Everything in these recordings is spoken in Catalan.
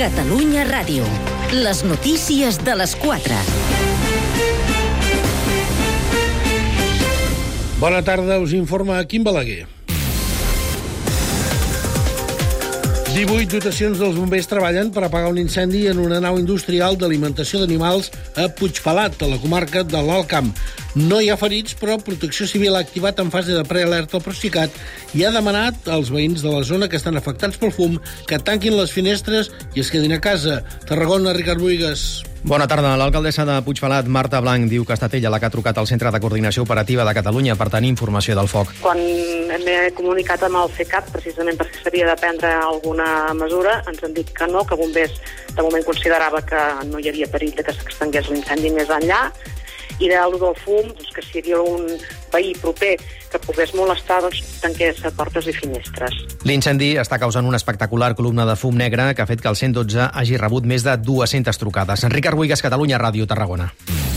Catalunya Ràdio. Les notícies de les 4. Bona tarda, us informa Quim Balaguer. 18 dotacions dels bombers treballen per apagar un incendi en una nau industrial d'alimentació d'animals a Puigpelat, a la comarca de l'Alt Camp. No hi ha ferits, però Protecció Civil ha activat en fase de prealerta el Procicat i ha demanat als veïns de la zona que estan afectats pel fum que tanquin les finestres i es quedin a casa. Tarragona, Ricard Boigas. Bona tarda. L'alcaldessa de Puigpelat, Marta Blanc, diu que ha estat ella la que ha trucat al Centre de Coordinació Operativa de Catalunya per tenir informació del foc. Quan m'he comunicat amb el CECAP, precisament perquè s'havia de prendre alguna mesura, ens han dit que no, que bombers de moment considerava que no hi havia perill de que s'extengués l'incendi més enllà, i del fum, que si hi havia un veí proper que pogués molestar, tanqués portes i finestres. L'incendi està causant una espectacular columna de fum negre que ha fet que el 112 hagi rebut més de 200 trucades. Ricard Boigas, Catalunya Ràdio, Tarragona.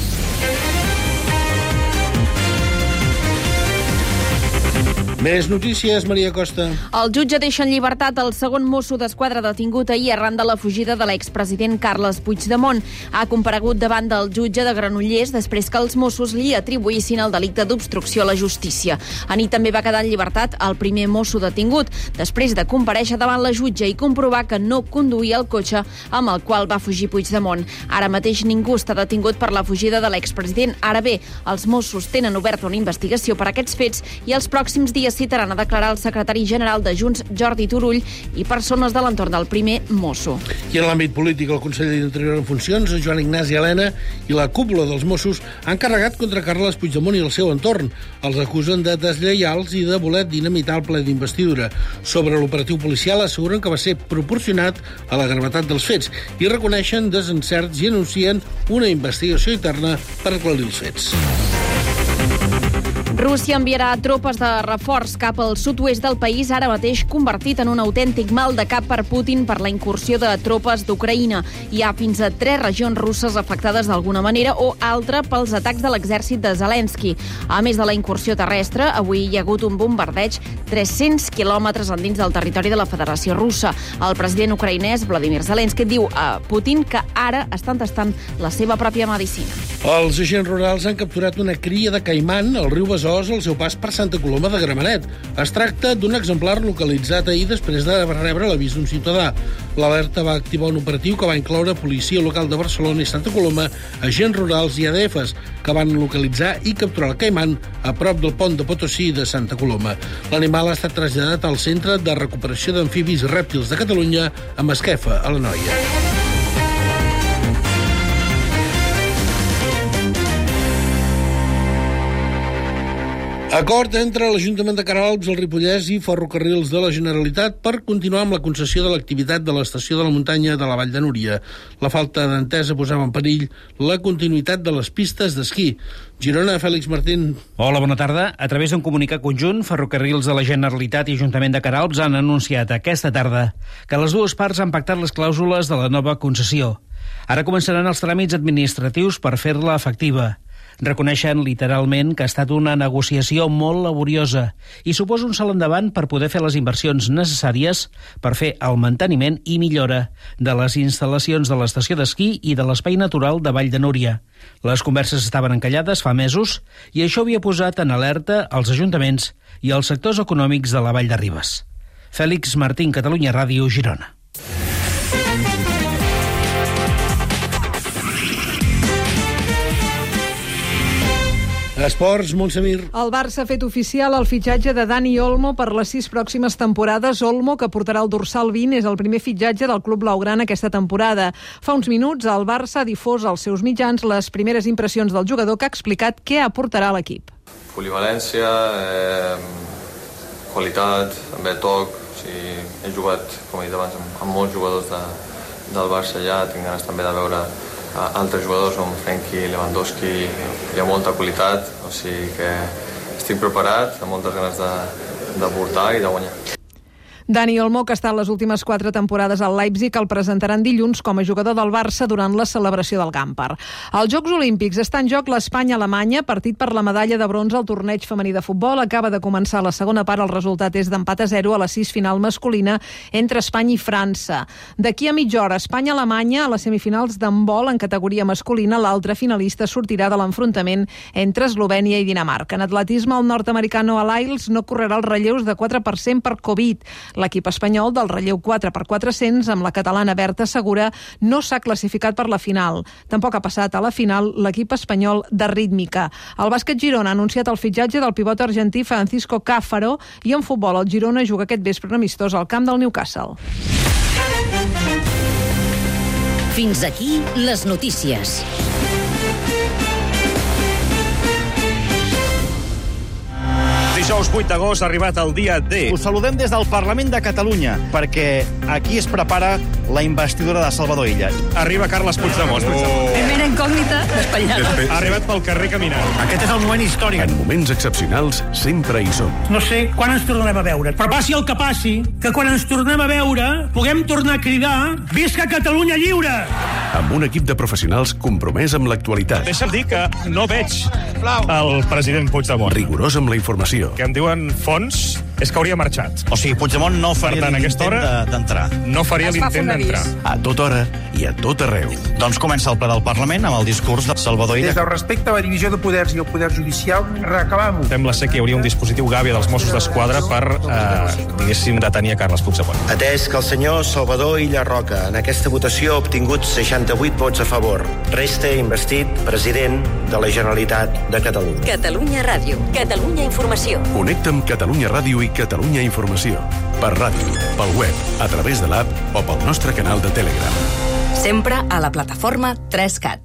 Més notícies, Maria Costa. El jutge deixa en llibertat el segon mosso d'esquadra detingut ahir arran de la fugida de l'expresident Carles Puigdemont. Ha comparegut davant del jutge de Granollers després que els Mossos li atribuïssin el delicte d'obstrucció a la justícia. Ahir també va quedar en llibertat el primer mosso detingut, després de comparèixer davant la jutge i comprovar que no conduïa el cotxe amb el qual va fugir Puigdemont. Ara mateix ningú està detingut per la fugida de l'expresident. Ara bé, els Mossos tenen oberta una investigació per aquests fets i els pròxims dies citaran a declarar el secretari general de Junts, Jordi Turull, i persones de l'entorn del primer mosso. I en l'àmbit polític, el conseller d'Interior en funcions, Joan Ignasi Elena, i la cúpula dels Mossos han carregat contra Carles Puigdemont i el seu entorn. Els acusen de deslleials i de voler dinamitar el ple d'investidura. Sobre l'operatiu policial asseguren que va ser proporcionat a la gravetat dels fets i reconeixen desencerts i anuncien una investigació interna per aclarir els fets. Rússia enviarà tropes de reforç cap al sud-oest del país, ara mateix convertit en un autèntic mal de cap per Putin per la incursió de tropes d'Ucraïna. Hi ha fins a 3 regions russes afectades d'alguna manera o altra pels atacs de l'exèrcit de Zelensky. A més de la incursió terrestre, avui hi ha hagut un bombardeig 300 quilòmetres endins del territori de la Federació Russa. El president ucraïnès, Vladimir Zelensky, diu a Putin que ara estan tastant la seva pròpia medicina. Els agents rurals han capturat una cria de caiman al riu Besòs al seu pas per Santa Coloma de Gramenet. Es tracta d'un exemplar localitzat ahir després de rebre l'avís d'un ciutadà. L'alerta va activar un operatiu que va incloure policia local de Barcelona i Santa Coloma, agents rurals i ADFs, que van localitzar i capturar el caiman a prop del pont de Potosí de Santa Coloma. L'animal ha estat traslladat al Centre de Recuperació d'Amfibis i Rèptils de Catalunya a Masquefa, a l'Anoia. Acord entre l'Ajuntament de Queralbs, el Ripollès i Ferrocarrils de la Generalitat per continuar amb la concessió de l'activitat de l'estació de la muntanya de la Vall de Núria. La falta d'entesa posava en perill la continuïtat de les pistes d'esquí. Girona, Fèlix Martín. Hola, bona tarda. A través d'un comunicat conjunt, Ferrocarrils de la Generalitat i Ajuntament de Queralbs han anunciat aquesta tarda que les dues parts han pactat les clàusules de la nova concessió. Ara començaran els tràmits administratius per fer-la efectiva. Reconeixen literalment que ha estat una negociació molt laboriosa i suposa un salt endavant per poder fer les inversions necessàries per fer el manteniment i millora de les instal·lacions de l'estació d'esquí i de l'espai natural de Vall de Núria. Les converses estaven encallades fa mesos i això havia posat en alerta els ajuntaments i els sectors econòmics de la Vall de Ribes. Fèlix Martín, Catalunya Ràdio, Girona. Esports, Montsemir. El Barça ha fet oficial el fitxatge de Dani Olmo per les 6 pròximes temporades. Olmo, que portarà el dorsal 20, és el primer fitxatge del club blaugrana aquesta temporada. Fa uns minuts, el Barça ha difós als seus mitjans les primeres impressions del jugador, que ha explicat què aportarà a l'equip. Polivalència, qualitat, també toc. O sigui, he jugat, com he dit abans, amb molts jugadors del Barça ja. Tinc ganes també de veure altres jugadors com Frenkie, Lewandowski. Hi ha molta qualitat, o sigui que estic preparat, amb moltes ganes de portar i de guanyar. Dani Olmo, que ha estat les últimes 4 temporades al Leipzig, el presentaran dilluns com a jugador del Barça durant la celebració del Gamper. Als Jocs Olímpics està en joc l'Espanya-Alemanya, partit per la medalla de bronze al torneig femení de futbol. Acaba de començar la segona part, el resultat és d'empat a 0 a la 6 final masculina entre Espanya i França. D'aquí a mitja hora, Espanya-Alemanya a les semifinals d'handbol en categoria masculina. L'altre finalista sortirà de l'enfrontament entre Eslovènia i Dinamarca. En atletisme, el nord-americà Noah Lyles no correrà els relleus de 4% per Covid. L'equip espanyol del relleu 4x400 amb la catalana Berta Segura no s'ha classificat per la final. Tampoc ha passat a la final l'equip espanyol de rítmica. El bàsquet Girona ha anunciat el fitxatge del pivot argentí Francisco Cáfaro i en futbol el Girona juga aquest vespre amistós al camp del Newcastle. Fins aquí les notícies. Dijous 8 d'agost ha arribat el dia D. Us saludem des del Parlament de Catalunya, perquè aquí es prepara la investidura de Salvador Illa. Arriba Carles Puigdemont. Primera incògnita despatllada. Ha arribat pel carrer caminant. Aquest és el moment històric. En moments excepcionals sempre hi som. No sé quan ens tornarem a veure, però passi el que passi, que quan ens tornem a veure puguem tornar a cridar «Visca Catalunya lliure!» Amb un equip de professionals compromès amb l'actualitat. Deixa'm dir que no veig el president Puigdemont. Rigorós amb la informació. Que em diuen fons és que hauria marxat. O sigui, Puigdemont no faria l'intent d'entrar. No faria l'intent d'entrar. A tota hora i a tot arreu. Doncs comença el ple del Parlament amb el discurs de Salvador Illa. Des del respecte a la divisió de poders i el poder judicial, reclamam-ho. Sembla ser que hi hauria un dispositiu Gàbia dels Mossos d'Esquadra per, diguéssim, detenir a Carles Puigdemont. Atès que el senyor Salvador Illa Roca en aquesta votació ha obtingut 68 vots a favor, resta investit president de la Generalitat de Catalunya. Catalunya Ràdio, Catalunya Informació. Connecta amb Catalunya Ràdio i Catalunya Informació. Per ràdio, pel web, a través de l'app o pel nostre canal de Telegram. Sempre a la plataforma 3CAT.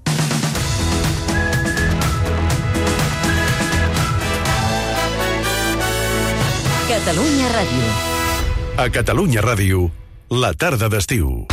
Catalunya Ràdio. A Catalunya Ràdio, la tarda d'estiu.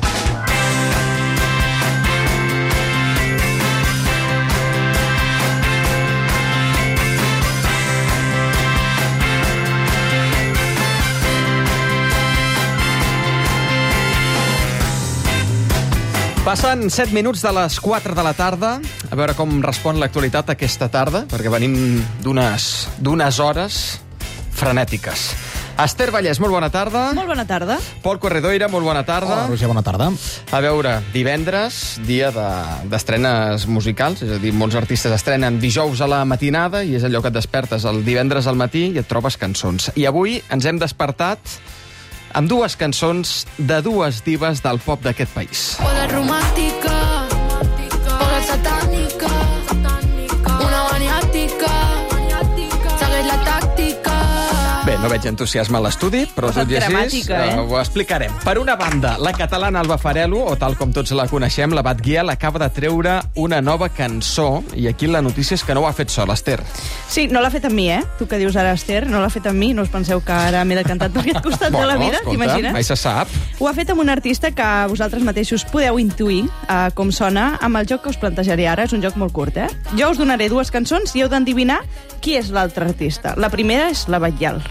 Passen 7 minuts de les 4 de la tarda. A veure com respon l'actualitat aquesta tarda, perquè venim d'unes hores frenètiques. Esther Vallès, molt bona tarda. Molt bona tarda. Pol Corredoira, molt bona tarda. Roger, bona tarda. A veure, divendres, dia d'estrenes musicals, és a dir, molts artistes estrenen dijous a la matinada i és allò que et despertes el divendres al matí i et trobes cançons. I avui ens hem despertat amb dues cançons de dues divas del pop d'aquest país. Poder romàntica, poder satànica, una maniàtica, segueix la tàctica. Bé, no veig entusiasme a l'estudi, però tot i així ho explicarem. Per una banda, la catalana Alba Farelo, o tal com tots la coneixem, la Batguiel, acaba de treure una nova cançó, i aquí la notícia és que no ho ha fet sol, Esther. Sí, no l'ha fet amb mi, Tu que dius ara, Esther, no l'ha fet amb mi, no us penseu que ara m'he decantat per aquest costat de la vida, t'imagines? Mai se sap. Ho ha fet amb un artista que vosaltres mateixos podeu intuir com sona amb el joc que us plantejaré ara. És un joc molt curt, Jo us donaré dues cançons i heu d'endevinar qui és l'altre artista. La primera és la Batguiel.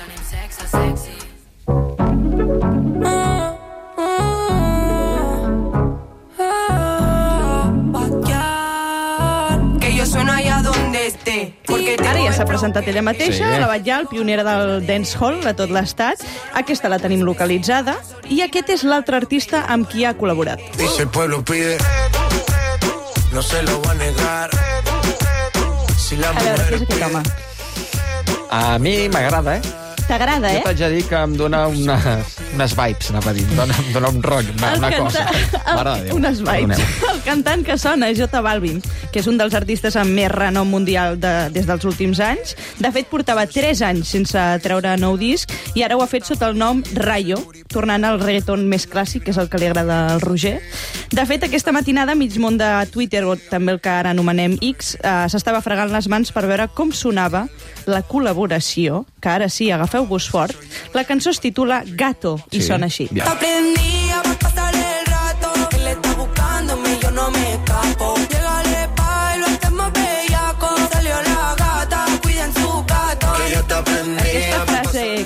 Ara ja s'ha presentat ella mateixa, la Batguiel, pionera del dancehall a tot l'estat. Aquesta la tenim localitzada. I aquest és l'altre artista amb qui ha col·laborat. Dice el pueblo pide, no se lo va a negar. A veure, què és aquest home? A mi m'agrada, T'agrada, Jo t'haig de dir que em dona unes vibes, anava a dir. Em dona un rotllo, una cosa. Mare de Déu. Unes vibes. El cantant que sona és J Balvin, que és un dels artistes amb més renom mundial des dels últims anys. De fet, portava 3 anys sense treure nou disc i ara ho ha fet sota el nom Rayo, tornant al reggaeton més clàssic, que és el que li agrada al Roger. De fet, aquesta matinada, mig món de Twitter, o també el que ara anomenem X, s'estava fregant les mans per veure com sonava la col·laboració, que ara sí, agafeu-vos fort. La cançó es titula Gato i sona així. Aprendía por pasar el rato, él está buscándome, yo no me escapo. Llegale pa' y lo hacemos bellaco, salió la gata, cuiden su gato. Aquesta frase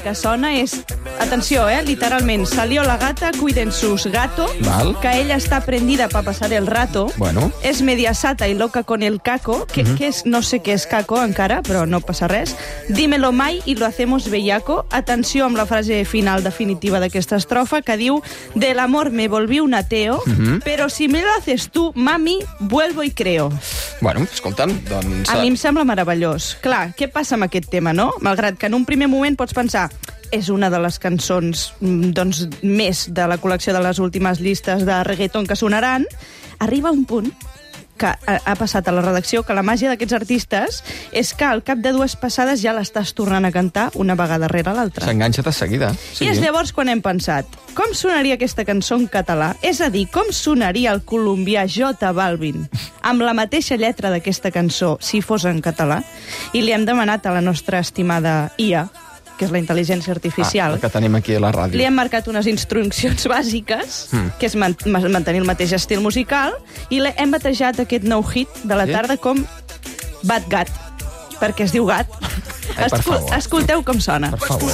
que sona és, atenció, literalment, salió la gata, cuiden sus gato, Val. que ella está prendida para pasar el rato, Bueno. és media sata i loca con el caco, que és, no sé què és caco encara, però no passa res, dímelo mai y lo hacemos bellaco. Atenció amb la frase final definitiva d'aquesta estrofa, que diu, del amor me volví un ateo, pero si me lo haces tú, mami, vuelvo y creo. Bueno, escolta'm, doncs... A mi em sembla meravellós. Clar, què passa amb aquest tema, no? Malgrat que en un primer moment pots pensar és una de les cançons doncs, més de la col·lecció de les últimes llistes de reggaeton que sonaran, arriba un punt que ha passat a la redacció, que la màgia d'aquests artistes és que al cap de 2 passades ja l'estàs tornant a cantar una vegada rere l'altra. S'enganxa de seguida. I és llavors quan hem pensat, com sonaria aquesta cançó en català? És a dir, com sonaria el colombià J Balvin amb la mateixa lletra d'aquesta cançó si fos en català? I li hem demanat a la nostra estimada IA, que és la intel·ligència artificial, que tenim aquí a la ràdio. li hem marcat unes instruccions bàsiques, que és mantenir el mateix estil musical, i hem batejat aquest nou hit de la tarda com Bad Gat, perquè es diu gat. Per favor. Escolteu com sona. Per favor.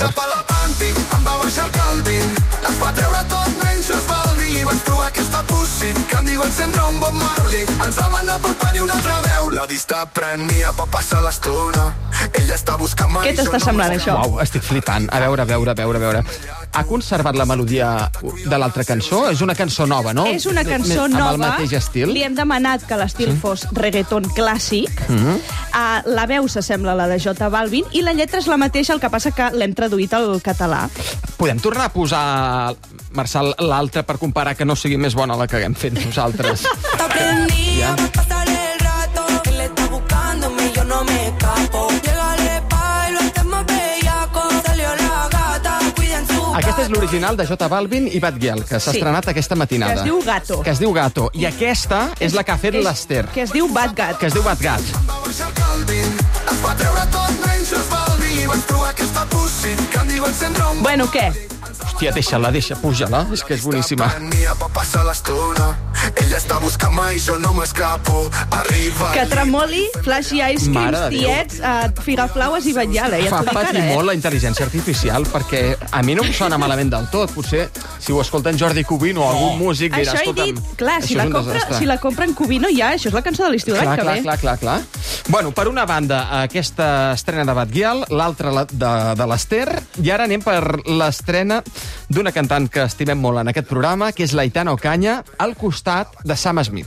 Em va baixar el Calvin, es va treure tot menys es Balvin. Vaig provar aquesta pussy, que em diuen sempre un Bob Marley. Ens vam anar per parir una altra veu. La dista prenia per passar l'estona. Ella està buscant mai. Què t'està semblant, això? Uau, estic flipant. A veure. Ha conservat la melodia de l'altra cançó? És una cançó nova, no? És una cançó nova. Amb el mateix estil? Li hem demanat que l'estil fos reggaeton clàssic. La veu s'assembla a la de J Balvin i la lletra és la mateixa, el que passa que l'hem traduït al català. Podem tornar a posar, Marçal, l'altra per comparar que no sigui més bona la que haguem fet nosaltres? Aprendía a pasar el rato, él está buscándome, yo no me escapo. Llegale pa' y lo hacemos bellaco, salió la gata, cuiden su Aquesta és l'original de J Balvin i Bad Gyal, que s'ha estrenat aquesta matinada. Que es diu Gato. Que es diu Gato. I aquesta és la que ha fet l'Ester. Que es diu Bad Gat. Que es diu Bad Gat. Es va treure tot menys es Balvin. Vaig provar aquesta pussy, que em diuen sempre un Bueno, què? Hòstia, deixa-la, puja-la. És que és boníssima. prenia per passar l'estona. Ella està buscant mai, jo no m'escapo. Arriba. Que tremoli, flashy ice Mare creams, de Déu. tiets, figaflaues i batllala. Ja Fa t'ho dic patir ara, molt la intel·ligència artificial, perquè a mi no em sona malament del tot. Potser, si ho escolta en Jordi Cubino o algun músic, dirà, Això he escolta'm, dit, clar, si això és la compra en Cubino ja, això és la cançó de l'estiu de l'any que ve. Clar. Bueno, per una banda, aquesta estrena de Bad Gyal, l'altra de l'Ester, i ara anem per l'estrena d'una cantant que estimem molt en aquest programa, que és l'Aitana Ocaña, al costat de Sam Smith.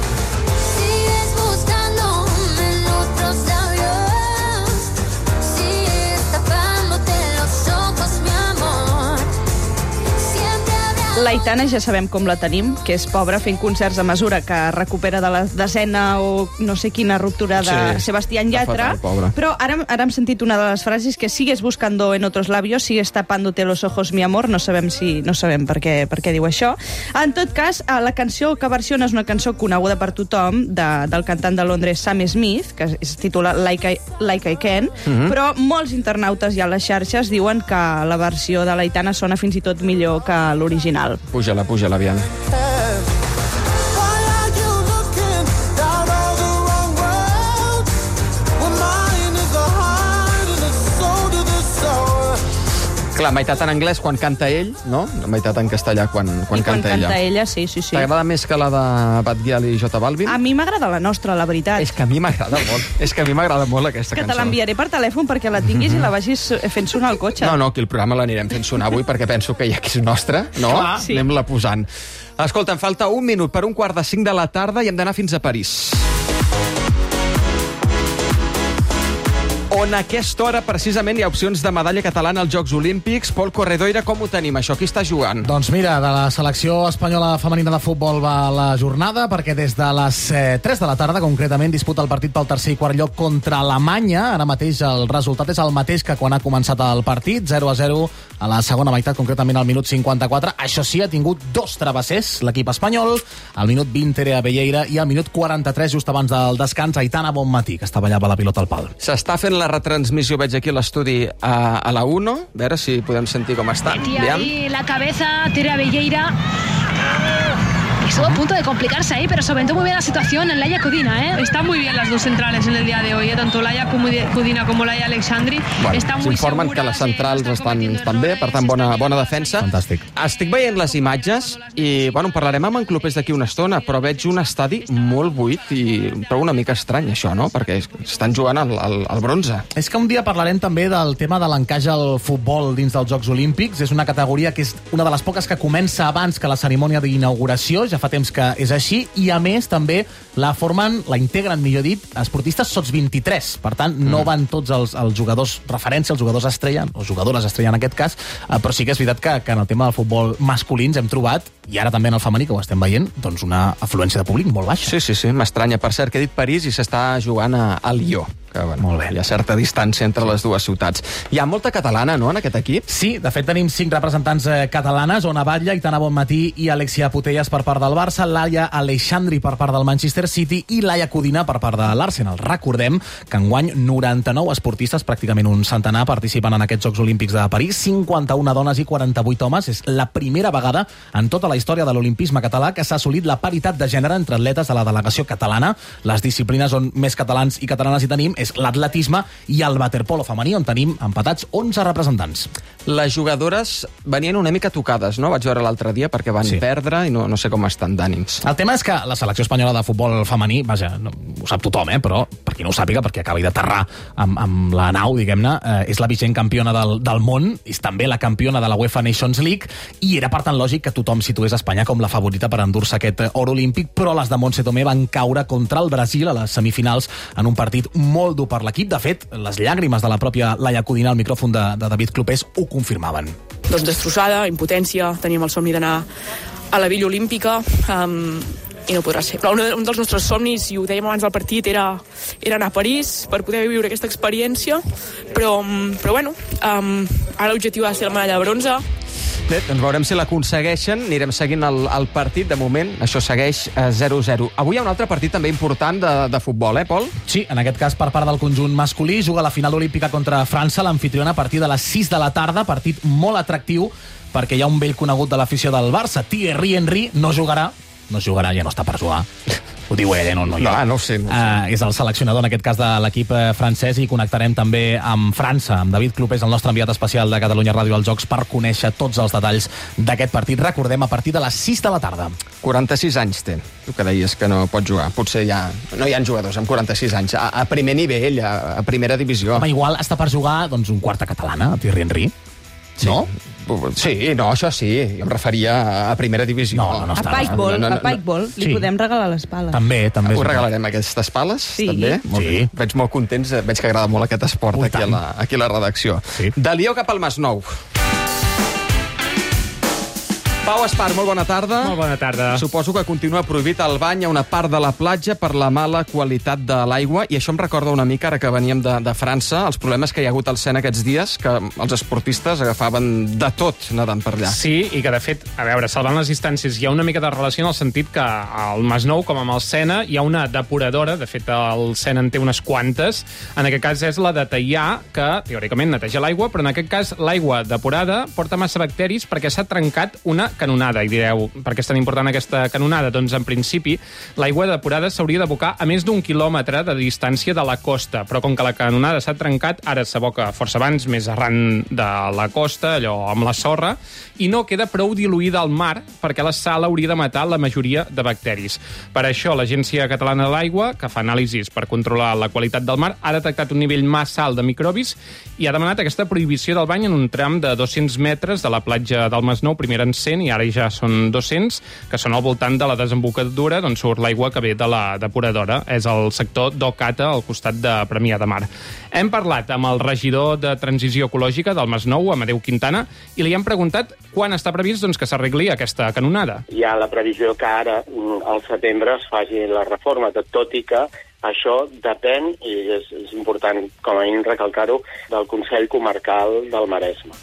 Sigues buscándome en otros labios, sigues tapándote los ojos, mi amor. Siempre habrá... L'Aitana ja sabem com la tenim, que és pobra fent concerts a mesura que recupera de la desena o no sé quina ruptura de Sí, Sebastián Yatra, fatal, pobra. però ara hem sentit una de les frases que sigues buscando en otros labios, sigues tapándote los ojos, mi amor. No sabem per què diu això. En tot cas, la cançó que versiona és una cançó coneguda per tothom del cantant de Londres Sam Smith, que es titula Like I Can, però molts internautes ja a les xarxes diuen que la versió de l'Aitana sona fins i tot millor que l'original. Puja-la, aviam. Clar, meitat en anglès quan canta ell, no? Meitat en castellà quan canta ella. Canta ella, sí. T'agrada més que la de Bad Gyal i J Balvin? A mi m'agrada la nostra, la veritat. És que a mi m'agrada molt aquesta Que cançó. te l'enviaré per telèfon perquè la tinguis i la vagis fent sonar al cotxe. No, aquí el programa l'anirem fent sonar avui perquè penso que ja que és nostra, no? Clar. Sí. Anem-la posant. Escolta, em falta 1 minut per 1:45 de la tarda i hem d'anar fins a París. On a aquesta hora, precisament, hi ha opcions de medalla catalana als Jocs Olímpics. Pol Corredoira, com ho tenim, això? Qui està jugant? Doncs mira, de la selecció espanyola femenina de futbol va la jornada, perquè des de les 3 de la tarda, concretament, disputa el partit pel tercer i quart lloc contra Alemanya. Ara mateix el resultat és el mateix que quan ha començat el partit, 0-0 a la segona meitat, concretament al minut 54. Això sí, ha tingut 2 travessers l'equip espanyol, al minut 20 Terea Belleira i al minut 43, just abans del descans, Aitana Bonmatí, que estava allà amb la pilota al pal. S'està fent la retransmissió, veig aquí a l'estudi a la 1, a veure si podem sentir com està. Metía ahí la cabeza, Terea Belleira. estuvo a punto de complicarse ahí, pero solventó muy bien la situación en Laia Codina, ¿eh? Están muy bien las dos centrales en el día de hoy, tanto Laia Codina como Laia Alexandri. Estan muy s'informen que les centrals estan bé, per tant, bona defensa. Fantàstic. Estic veient les imatges i, bueno, parlarem amb en Clopés d'aquí una estona, però veig un estadi molt buit i trobo una mica estrany això, no? Perquè estan jugant al bronze. És que un dia parlarem també del tema de l'encaix al futbol dins dels Jocs Olímpics. És una categoria que és una de les poques que comença abans que la cerimònia d'inauguració, ja fa temps que és així, i a més també la integren, millor dit, esportistes sots 23. Per tant, no van tots els jugadors referència, els jugadors estrella, o jugadores estrella en aquest cas, però sí que és veritat que en el tema del futbol masculins hem trobat, i ara també en el femení, que ho estem veient, doncs una afluència de públic molt baixa. Sí, m'estranya. Per cert, que he dit París i s'està jugant a Lió. Que, bueno, molt bé. Hi ha certa distància entre les dues ciutats. Hi ha molta catalana, no?, en aquest equip? Sí, de fet tenim 5 representants catalanes, Ona Batlle, Aitana Bonmatí i Alexia Putellas per part del Barça, Laia Alexandri per part del Manchester City i Laia Codina per part de l'Arsenal. Recordem que enguany 99 esportistes, pràcticament un centenar, participen en aquests Jocs Olímpics de París, 51 dones i 48 homes. És la primera vegada en tota la història de l'olimpisme català que s'ha assolit la paritat de gènere entre atletes de la delegació catalana. Les disciplines on més catalans i catalanes hi tenim és l'atletisme i el waterpolo femení, on tenim empatats 11 representants. Les jugadores venien una mica tocades, no? Vaig veure l'altre dia perquè van perdre i no sé com estan d'ànims. El tema és que la selecció espanyola de futbol femení, vaja, ho sap tothom, però per qui no ho sàpiga, perquè acabi d'aterrar amb la nau, diguem-ne, és la vigent campiona del món, és també la campiona de la UEFA Nations League, i era per tant lògic que tothom situés Espanya com la favorita per endur-se aquest or olímpic, però les de Montse Tomé van caure contra el Brasil a les semifinals en un partit molt dur per l'equip. De fet, les llàgrimes de la pròpia Laia Codina al micròfon de David Clopés ho confirmaven. Doncs destrossada, impotència, teníem el somni d'anar a la Villa Olímpica i no podrà ser. Però un dels nostres somnis, i ho dèiem abans del partit, era anar a París per poder viure aquesta experiència, però bueno, ara l'objectiu ha de ser la medalla de bronze. Bé, doncs veurem si l'aconsegueixen, anirem seguint el partit. De moment, això segueix 0-0. Avui hi ha un altre partit també important de futbol, Pol? Sí, en aquest cas per part del conjunt masculí, juga la final olímpica contra França, l'anfitriona, a partir de les 6 de la tarda, partit molt atractiu, perquè hi ha un vell conegut de l'afició del Barça, Thierry Henry, no jugarà, ja no està per jugar. Ho diu ell, no jo. No ho sé. És el seleccionador, en aquest cas, de l'equip francès, i connectarem també amb França, amb David Clopés, el nostre enviat especial de Catalunya Ràdio als Jocs, per conèixer tots els detalls d'aquest partit. Recordem, a partir de les 6 de la tarda. 46 anys té. Tu que deies que no pot jugar. Potser no hi ha jugadors amb 46 anys. A primer nivell, a primera divisió. Home, igual està per jugar un quarta catalana, Thierry Henry. No? Sí, no, això sí. Jo em referia a primera divisió. No està. A Pikeball li podem regalar les pales. També. Us regalarem aquestes pales? Sí. També? Sí. Veig molt contents, veig que agrada molt aquest esport aquí a la redacció. Sí. De Lió cap al Masnou. Pau Espar, molt bona tarda. Molt bona tarda. Suposo que continua prohibit el bany a una part de la platja per la mala qualitat de l'aigua, i això em recorda una mica, ara que veníem de França, els problemes que hi ha hagut al Sena aquests dies, que els esportistes agafaven de tot nedant per allà. Sí, i que de fet, a veure, salvant les distàncies, hi ha una mica de relació en el sentit que al Masnou, com amb el Sena, hi ha una depuradora, de fet el Sena en té unes quantes, en aquest cas és la de Teià, que teòricament neteja l'aigua, però en aquest cas l'aigua depurada porta massa bacteris perquè s'ha trencat una canonada. I direu, per què és tan important aquesta canonada? Doncs, en principi, l'aigua depurada s'hauria d'abocar a més d'1 quilòmetre de distància de la costa, però com que la canonada s'ha trencat, ara s'aboca força abans, més arran de la costa, allò amb la sorra, i no queda prou diluïda al mar perquè la sal hauria de matar la majoria de bacteris. Per això, l'Agència Catalana de l'Aigua, que fa anàlisis per controlar la qualitat del mar, ha detectat un nivell massa alt de microbis i ha demanat aquesta prohibició del bany en un tram de 200 metres de la platja del Masnou, primer en 100 i ara ja són 200, que són al voltant de la desembocadura d'on surt l'aigua que ve de la depuradora. És el sector d'Ocata, al costat de Premià de Mar. Hem parlat amb el regidor de Transició Ecològica del Masnou, Amadeu Quintana, i li hem preguntat quan està previst que s'arregli aquesta canonada. Hi ha la previsió que ara, al setembre, es faci la reforma, tot i que això depèn, i és important com a mínim recalcar-ho, del Consell Comarcal del Maresme.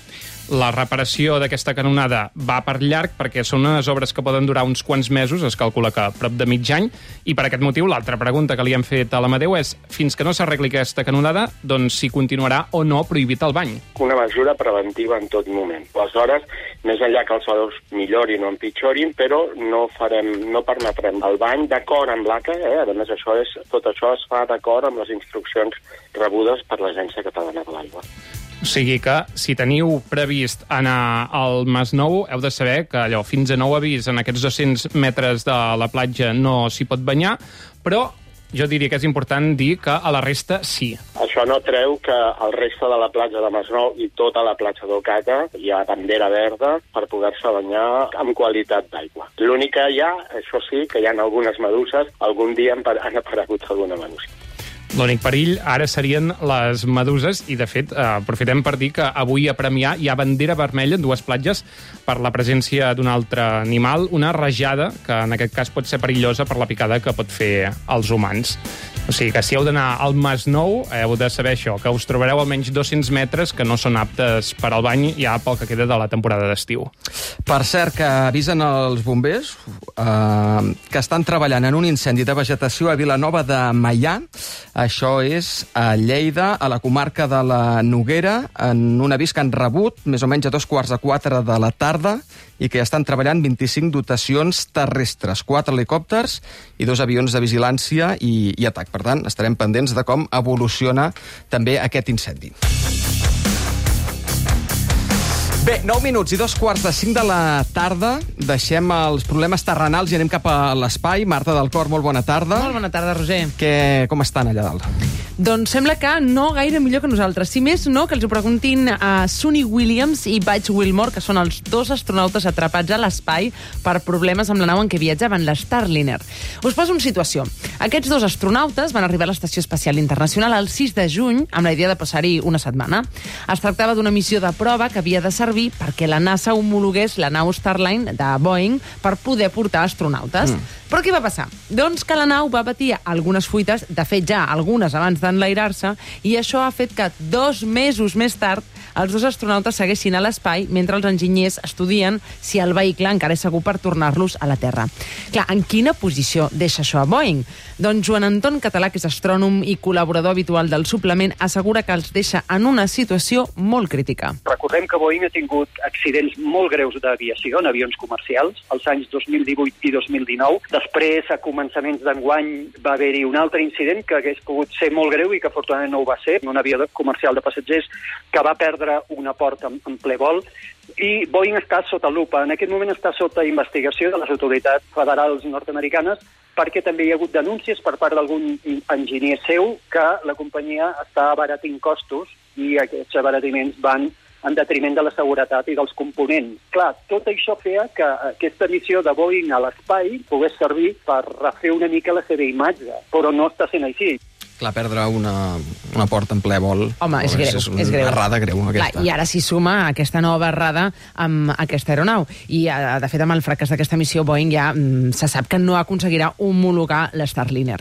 La reparació d'aquesta canonada va per llarg perquè són unes obres que poden durar uns quants mesos, es calcula que prop de mig any, i per aquest motiu l'altra pregunta que li hem fet a l'Amadeu és, fins que no s'arregli aquesta canonada, doncs si continuarà o no prohibit el bany. Una mesura preventiva en tot moment. Aleshores, més enllà que els valors millorin o empitjorin, però no permetrem el bany d'acord amb l'ACA, a més tot això es fa d'acord amb les instruccions rebudes per l'Agència Catalana de l'Aigua. O sigui que, si teniu previst anar al Masnou, heu de saber que allò, fins a nou avís, en aquests 200 metres de la platja no s'hi pot banyar, però jo diria que és important dir que a la resta sí. Això no treu que el reste de la platja de Masnou i tota la platja d'Ocata hi ha bandera verda per poder-se banyar amb qualitat d'aigua. L'únic que hi ha, això sí, que hi ha algunes meduses, algun dia han aparegut alguna medusa. L'únic perill ara serien les meduses i, de fet, aprofitem per dir que avui a Premià hi ha bandera vermella en dues platges per la presència d'un altre animal, una rajada, que en aquest cas pot ser perillosa per la picada que pot fer als humans. O sigui que si heu d'anar al Masnou heu de saber això, que us trobareu almenys 200 metres que no són aptes per al bany ja pel que queda de la temporada d'estiu. Per cert, que avisen els bombers que estan treballant en un incendi de vegetació a Vilanova de Meià. Això és a Lleida, a la comarca de la Noguera, en un avís que han rebut més o menys a 3:45 de la tarda i que estan treballant 25 dotacions terrestres, 4 helicòpters i 2 avions de vigilància i atac. Per tant, estarem pendents de com evoluciona també aquest incendi. Bé, 9 minuts i 5:45 de la tarda. Deixem els problemes terrenals i anem cap a l'espai. Marta del Cor, molt bona tarda. Molt bona tarda, Roger. Com estan allà dalt? Doncs sembla que no gaire millor que nosaltres. Si més no, que els ho preguntin a Suni Williams i Butch Wilmore, que són els 2 astronautes atrapats a l'espai per problemes amb la nau en què viatjaven, l'Starliner. Us poso una situació. Aquests 2 astronautes van arribar a l'Estació Espacial Internacional el 6 de juny amb la idea de passar-hi una setmana. Es tractava d'una missió de prova que havia de servir perquè la NASA homologués la nau Starliner de Boeing per poder portar astronautes. Però què va passar? Doncs que la nau va patir algunes fuites, de fet ja algunes abans d'enlairar-se, i això ha fet que 2 mesos més tard els 2 astronautes segueixin a l'espai mentre els enginyers estudien si el vehicle encara és segur per tornar-los a la Terra. Clar, en quina posició deixa això a Boeing? Doncs Joan Anton Català, que és astrònom i col·laborador habitual del suplement, assegura que els deixa en una situació molt crítica. Recordem que Boeing ha tingut accidents molt greus d'aviació en avions comercials els anys 2018 i 2019. Després, a començaments d'enguany, va haver-hi un altre incident que hagués pogut ser molt greu i que afortunadament no ho va ser, un avió comercial de passatgers que va perdre una porta en ple vol, i Boeing està sota lupa. En aquest moment està sota investigació de les autoritats federals nord-americanes perquè també hi ha hagut denúncies per part d'algun enginyer seu que la companyia està abaratint costos i aquests abaratiments van en detriment de la seguretat i dels components. Clar, tot això feia que aquesta missió de Boeing a l'espai pogués servir per refer una mica la seva imatge, però no està sent així. Clar, perdre una porta en ple vol... Home, és greu, és greu. Una errada greu, aquesta. Clar, i ara s'hi suma aquesta nova errada amb aquesta aeronau. I, de fet, amb el fracàs d'aquesta missió, Boeing ja se sap que no aconseguirà homologar l'Starliner.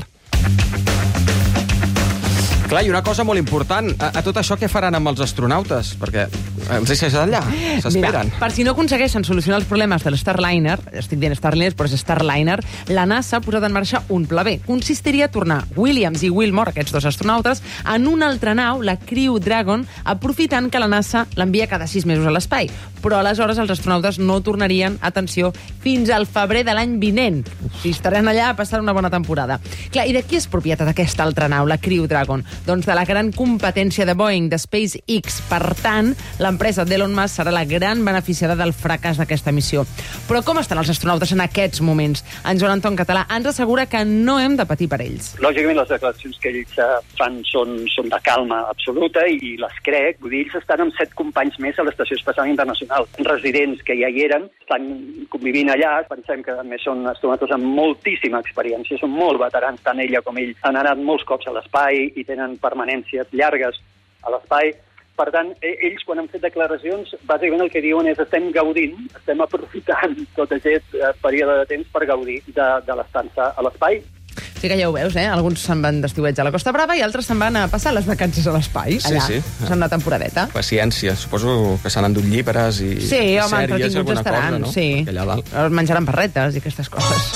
Clar, i una cosa molt important, a tot això què faran amb els astronautes? Perquè els deixes allà, s'esperen. Mira, per si no aconsegueixen solucionar els problemes de l'Starliner, estic dient Starliner, però és Starliner, la NASA ha posat en marxa un pla B. Consistiria a tornar Williams i Wilmore, aquests 2 astronautes, en una altra nau, la Crew Dragon, aprofitant que la NASA l'envia cada 6 mesos a l'espai. Però aleshores els astronautes no tornarien, atenció, fins al febrer de l'any vinent. Si estaran allà a passar una bona temporada. Clar, i de qui és propietat aquesta altra nau, la Crew Dragon? Doncs de la gran competència de Boeing, de SpaceX. Per tant, l'empresa d'Elon Musk serà la gran beneficiada del fracàs d'aquesta missió. Però com estan els astronautes en aquests moments? En Joan Anton Català ens assegura que no hem de patir per ells. Lògicament, les declaracions que ells fan són de calma absoluta i les crec. Vull dir, ells estan amb 7 companys més a l'Estació Espacial Internacional, residents que ja hi eren, estan convivint allà. Pensem que a més són astronautes amb moltíssima experiència, són molt veterans, tant ella com ell han anat molts cops a l'espai i tenen permanències llargues a l'espai. Per tant, ells, quan han fet declaracions, bàsicament el que diuen és estem gaudint, estem aprofitant tot aquest període de temps per gaudir de l'estança a l'espai. Sí que ja ho veus, alguns se'n van d'estiueig a la Costa Brava i altres se'n van a passar les vacances a l'espai. Sí, sí. És una temporadeta. Paciència, suposo que s'han endut llibres i Sí, home, sèries, entretinguts alguna estaran, cosa, no? sí. Allà dalt. Menjaran barretes i aquestes coses.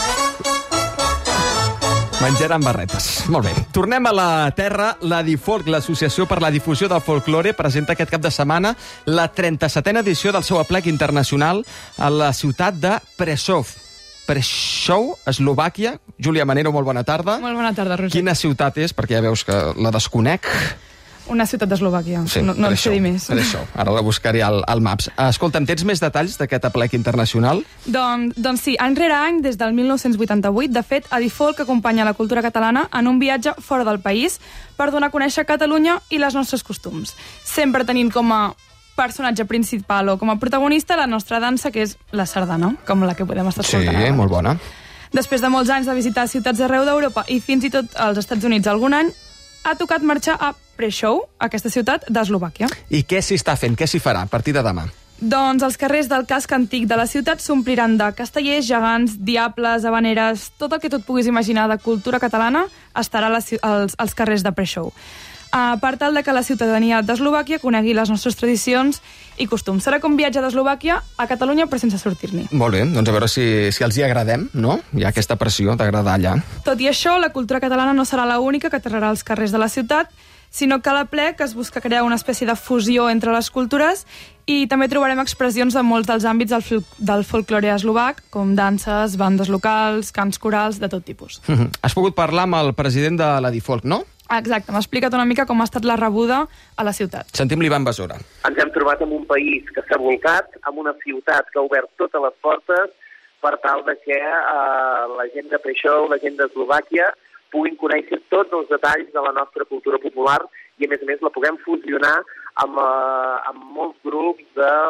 Menjaran barretes. Molt bé. Tornem a la terra. La Difolk, l'Associació per la Difusió del Folklore, presenta aquest cap de setmana la 37a edició del seu aplec internacional a la ciutat de Prešov, Eslovàquia. Júlia Manero, molt bona tarda. Molt bona tarda, Roger. Quina ciutat és? Perquè ja veus que la desconec. Una ciutat d'Eslovàquia. Sí, no en sé dir més. Prešov. Ara la buscaré al Maps. Escolta'm, tens més detalls d'aquest aplec internacional? Doncs sí, any rere any, des del 1988, de fet, Difolk acompanya la cultura catalana en un viatge fora del país per donar a conèixer Catalunya i les nostres costums. Sempre tenint com a personatge principal o com a protagonista la nostra dansa, que és la sardana, com la que podem estar escoltant ara. Sí, molt bona. Després de molts anys de visitar ciutats d'arreu d'Europa i fins i tot als Estats Units algun any, ha tocat marxar a Prešov, aquesta ciutat d'Eslovàquia. I què s'hi està fent? Què s'hi farà a partir de demà? Doncs els carrers del casc antic de la ciutat s'ompliran de castellers, gegants, diables, habaneres, tot el que tu et puguis imaginar de cultura catalana estarà als carrers de Prešov. Per tal de que la ciutadania d'Eslovàquia conegui les nostres tradicions i costums. Serà com viatge d'Eslovàquia a Catalunya, però sense sortir-n'hi. Molt bé, doncs a veure si els hi agradem, no? Hi ha aquesta pressió d'agradar allà. Tot i això, la cultura catalana no serà l'única que aterrarà als carrers de la ciutat, sinó que a l'aplec es busca crear una espècie de fusió entre les cultures i també trobarem expressions de molts dels àmbits del folklore eslovac, com danses, bandes locals, cants corals, de tot tipus. Has pogut parlar amb el president de la Difolk, no? Exacte, m'ha explicat una mica com ha estat la rebuda a la ciutat. Sentim l'Ivan Besora. Ens hem trobat en un país que s'ha volcat, en una ciutat que ha obert totes les portes per tal de que la gent de Prešov, la gent d'Eslovàquia, puguin conèixer tots els detalls de la nostra cultura popular i, a més, la puguem fusionar amb molts grups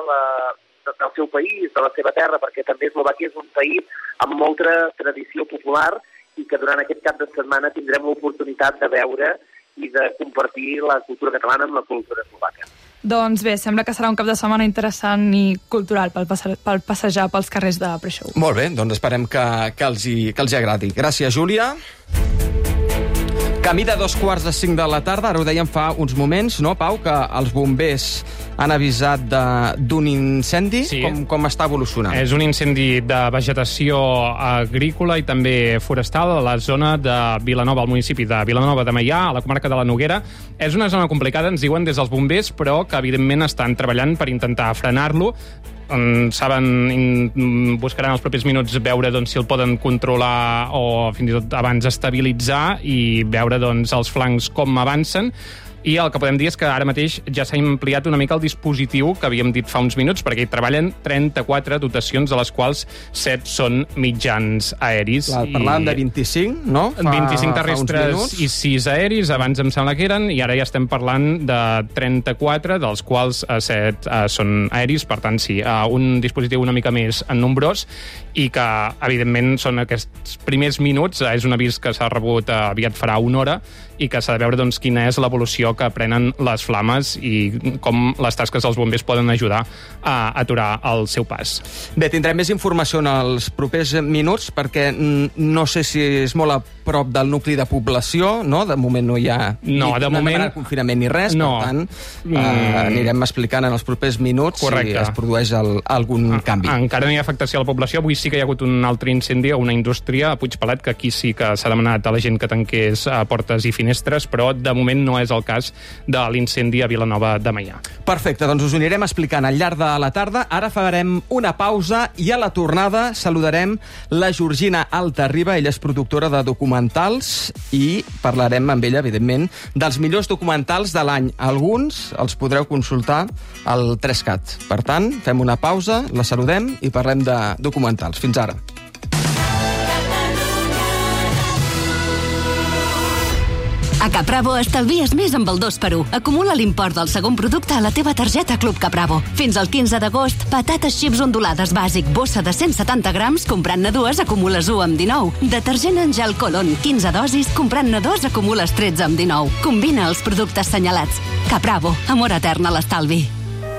del seu país, de la seva terra, perquè també Eslovàquia és un país amb molta tradició popular i que durant aquest cap de setmana tindrem l'oportunitat de veure i de compartir la cultura catalana amb la cultura eslovaca. Doncs bé, sembla que serà un cap de setmana interessant i cultural pel passejar pels carrers de Prešov. Molt bé, doncs esperem que els hi agradi. Gràcies, Júlia. Camí de 2:45 de la tarda, ara ho dèiem fa uns moments, no, Pau, que els bombers han avisat d'un incendi. Sí. Com està evolucionant? És un incendi de vegetació agrícola i també forestal a la zona de Vilanova, al municipi de Vilanova de Meià, a la comarca de la Noguera. És una zona complicada, ens diuen des dels bombers, però que evidentment estan treballant per intentar frenar-lo. Buscaran els propers minuts veure si el poden controlar o fins i tot abans estabilitzar i veure els flancs com avancen. I el que podem dir és que ara mateix ja s'ha ampliat una mica el dispositiu que havíem dit fa uns minuts, perquè hi treballen 34 dotacions, de les quals 7 són mitjans aeris. Parlàvem de 25, no? 25 terrestres i 6 aeris, abans em sembla que eren, i ara ja estem parlant de 34, dels quals 7 són aeris, per tant, sí, un dispositiu una mica més nombrós, i que, evidentment, són aquests primers minuts. És un avís que s'ha rebut aviat farà una hora, i que s'ha de veure quina és l'evolució que prenen les flames i com les tasques dels bombers poden ajudar a aturar el seu pas. Bé, tindrem més informació en els propers minuts, perquè no sé si és molt a prop del nucli de població, no? De moment no hi ha confinament ni res, per tant, anirem explicant en els propers minuts si es produeix algun canvi. Encara no hi ha afectació a la població. Avui sí que hi ha hagut un altre incendi a una indústria a Puigpelat, que aquí sí que s'ha demanat a la gent que tanqués portes i finestres, però de moment no és el cas de l'incendi a Vilanova de Meià. Perfecte, doncs us ho anirem explicant al llarg de la tarda. Ara farem una pausa i a la tornada saludarem la Georgina Altarriba. Ella és productora de documentals i parlarem amb ella, evidentment, dels millors documentals de l'any. Alguns els podreu consultar al 3CAT. Per tant, fem una pausa, la saludem i parlem de documentals. Fins ara. A Capravo estalvies més amb el 2x1. Acumula l'import del segon producte a la teva targeta Club Capravo. Fins al 15 d'agost, patates xips ondulades bàsic, bossa de 170 grams, comprant-ne 2 acumules 1 amb 19. Detergent en gel Colon, 15 dosis, comprant-ne 2 acumules 13 amb 19. Combina els productes senyalats. Capravo, amor etern a l'estalvi.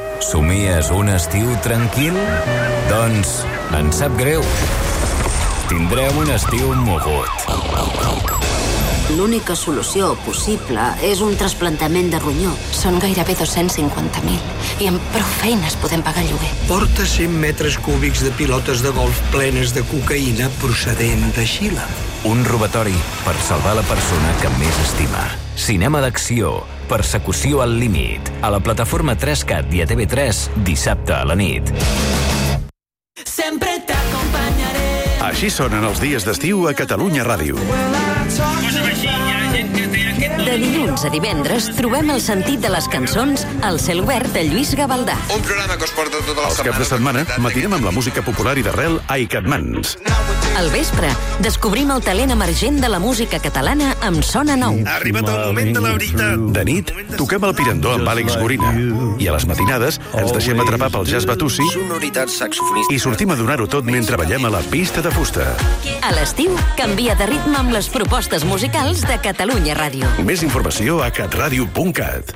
Somies un estiu tranquil? Doncs, en sap greu. tindrem un estiu mogut. L'única solució possible és un trasplantament de ronyó. Són gairebé 250.000 i amb prou feines podem pagar el lloguer. Porta 100 metres cúbics de pilotes de golf plenes de cocaïna procedent de Xile. Un robatori per salvar la persona que més estima. Cinema d'acció, Persecució al límit. A la plataforma 3CAT i a TV3, dissabte a la nit. Sempre t'acompanyaré. Així sonen els dies d'estiu a Catalunya Ràdio. De dilluns a divendres trobem el sentit de les cançons al Celobert de Lluís Gavaldà. Un programa que us porta tota la setmana. Els caps de setmana matinem amb la música popular i d'arrel Aikatmans. Al vespre descobrim el talent emergent de la música catalana amb Sona Nou. Ha arribat el moment de la veritat. De nit, toquem el Pirandó amb Àlex Gorina. I a les matinades ens deixem atrapar pel jazz batussi i sortim a donar-ho tot mentre ballem a la pista de fusta. A l'estiu, canvia de ritme amb les propostes musicals de Catalunya Ràdio. Més informació a catradio.cat.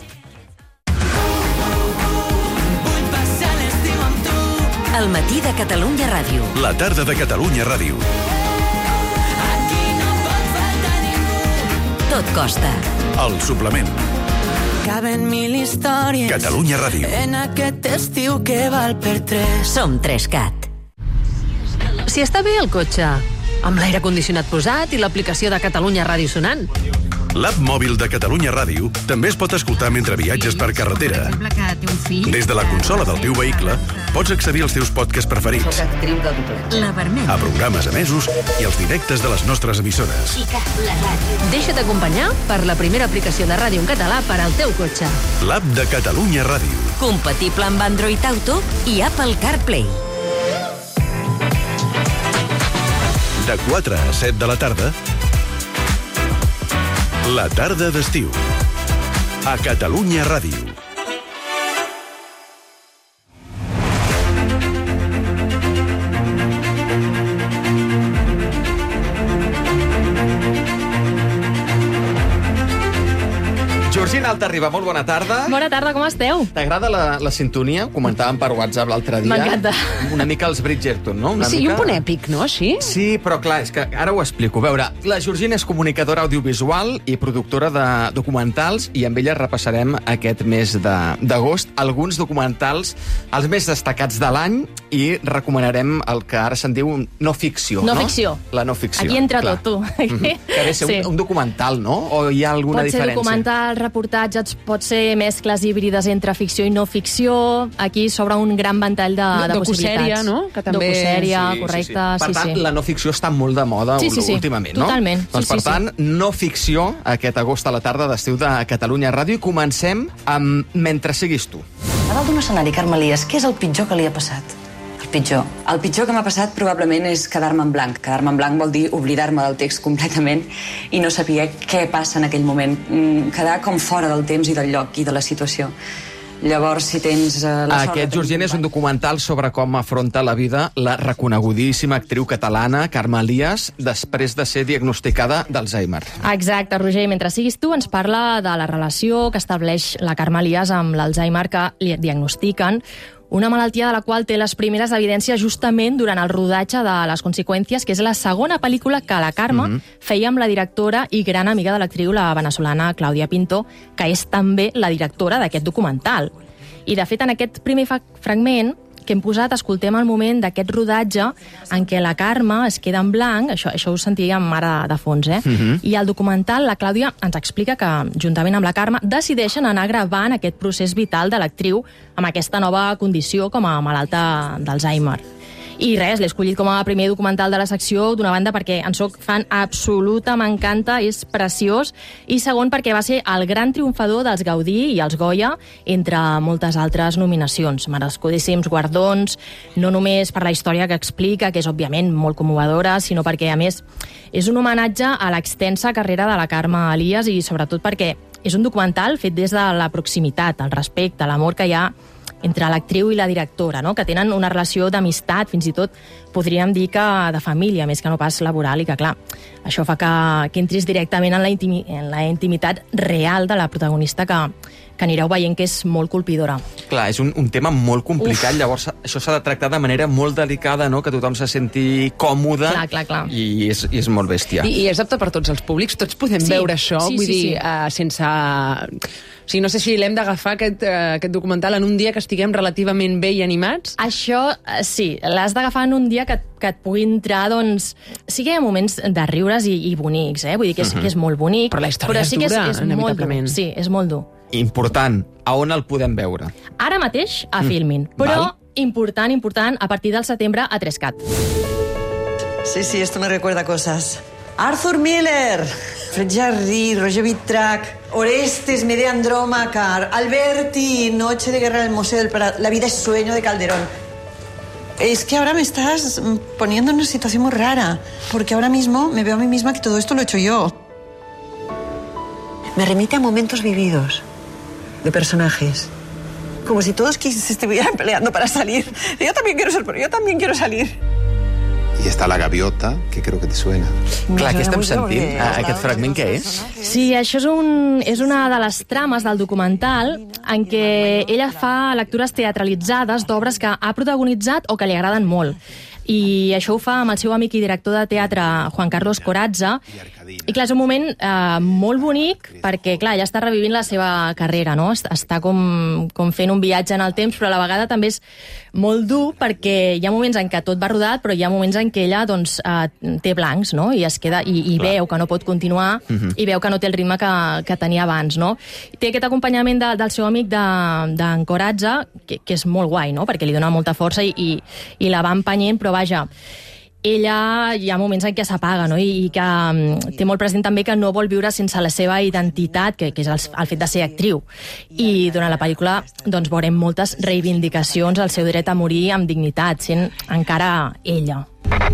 El matí de Catalunya Ràdio. La tarda de Catalunya Ràdio. Tot costa. El suplement. Caben 1000 històries. Catalunya Ràdio. En aquest estiu que val per 3. Som 3CAT. Si està bé el cotxe, amb l'aire condicionat posat i l'aplicació de Catalunya Ràdio sonant. L'app mòbil de Catalunya Ràdio també es pot escoltar mentre viatges per carretera. Des de la consola del teu vehicle pots accedir als teus podcasts preferits, La Vermella. a programes emesos i als directes de les nostres emissores. Deixa't acompanyar per la primera aplicació de ràdio en català per al teu cotxe. L'app de Catalunya Ràdio. Compatible amb Android Auto i Apple CarPlay. De 4 a 7 de la tarda, la tarda d'estiu. A Catalunya Ràdio. Georgina Altarriba, molt bona tarda. Bona tarda, com esteu? T'agrada la sintonia? Ho comentàvem per WhatsApp l'altre dia. M'encanta. Una mica els Bridgerton, no? Una Sí, mica... un punt èpic, no, així? Sí, però clar, és que ara ho explico. A veure, la Georgina és comunicadora audiovisual i productora de documentals i amb ella repassarem aquest mes d'agost alguns documentals, els més destacats de l'any, i recomanarem el que ara se'n diu no ficció, no? No ficció. La no ficció. Aquí entra clar. tot, tu. Que ha de ser un documental, no? O hi ha alguna Pot ser diferència? documental, reportatges, pot ser mescles híbrides entre ficció i no ficció. Aquí s'obre un gran ventall de Docusèria, possibilitats. no? Que també... Docusèria, correcte. Per tant, la no ficció està molt de moda Sí, últimament, no? Totalment. Doncs, per tant, no ficció aquest agost a la tarda d'estiu de Catalunya Ràdio, i comencem amb Mentre siguis tu. A dalt d'un escenari, Carme Elias, què és el pitjor que li ha passat? El pitjor. El pitjor que m'ha passat probablement és quedar-me en blanc. Quedar-me en blanc vol dir oblidar-me del text completament i no saber què passa en aquell moment. Quedar com fora del temps i del lloc i de la situació. Llavors, si tens la sort... Aquest, Georgina, és un documental sobre com afronta la vida la reconegudíssima actriu catalana Carme Elias després de ser diagnosticada d'Alzheimer. Exacte, Roger. Mentre siguis tu, ens parla de la relació que estableix la Carme Elias amb l'Alzheimer que li diagnostiquen, una malaltia de la qual té les primeres evidències justament durant el rodatge de Les Conseqüències, que és la segona pel·lícula que la Carme feia amb la directora i gran amiga de l'actriu, la venezolana Clàudia Pinto, que és també la directora d'aquest documental. I, de fet, en aquest primer fragment que hem posat, escoltem el moment d'aquest rodatge en què la Carme es queda en blanc, això ho sentíem ara de fons, I al documental la Clàudia ens explica que, juntament amb la Carme, decideixen anar gravant aquest procés vital de l'actriu amb aquesta nova condició com a malalta d'Alzheimer. I res, l'he escollit com a primer documental de la secció, d'una banda perquè en soc fan absoluta, m'encanta, és preciós, i segon perquè va ser el gran triomfador dels Gaudí i els Goya, entre moltes altres nominacions. Merescudíssims guardons, no només per la història que explica, que és òbviament molt commovedora, sinó perquè, a més, és un homenatge a l'extensa carrera de la Carme Elias i sobretot perquè és un documental fet des de la proximitat, el respecte, l'amor que hi ha entre l'actriu i la directora, no? Que tenen una relació d'amistat, fins i tot podríem dir que de família, més que no pas laboral, i que, clar, això fa que entris directament en la intimitat real de la protagonista que anireu veient que és molt colpidora. Clar, és un tema molt complicat, llavors això s'ha de tractar de manera molt delicada, no? Que tothom se senti còmode. Clar. I és molt bèstia. I és apte per tots els públics, tots podem veure això, vull dir, sense... O sigui, no sé si l'hem d'agafar, aquest documental, en un dia que estiguem relativament bé i animats? Això, sí, l'has d'agafar en un dia que et pugui entrar, doncs... Sí que hi ha moments de riures i bonics, vull dir que és molt bonic. Però la història és dura, inevitablement. Sí, és molt dur. Important, a on el podem veure? Ara mateix a Filmin, però important, a partir del setembre a 3CAT. Sí, esto me recuerda cosas. Arthur Miller, Fred Jarry, Roger Vitrac, Orestes, Medea Andrómaca, Alberti, Noche de Guerra en el Museo del Prado, La vida es sueño de Calderón. Es que ahora me estás poniendo en una situación muy rara, porque ahora mismo me veo a mí misma que todo esto lo he hecho yo. Me remite a momentos vividos, de personajes. Como si todos se estuvieran peleando para salir. Yo también quiero ser, pero yo también quiero salir. I està la gaviota, que creo que te suena. Clar, què estem sentint? Aquest fragment què és? Sí, això és una de les trames del documental en què ella fa lectures teatralitzades d'obres que ha protagonitzat o que li agraden molt. I això ho fa amb el seu amic i director de teatre, Juan Carlos Corazza. I clar, és un moment molt bonic perquè, clar, ella està revivint la seva carrera, no? Està com fent un viatge en el temps, però a la vegada també és molt dur perquè hi ha moments en què tot va rodat, però hi ha moments en què ella doncs, té blancs, no? I es queda i veu que no pot continuar i veu que no té el ritme que tenia abans, no? Té aquest acompanyament del seu amic d'en Corazza, que és molt guai, no? Perquè li dona molta força i la va empenyent, però vaja, ella hi ha moments en què s'apaga, no? I que té molt present també que no vol viure sense la seva identitat, que és el fet de ser actriu. I durant la pel·lícula doncs, veurem moltes reivindicacions al seu dret a morir amb dignitat, sent encara ella.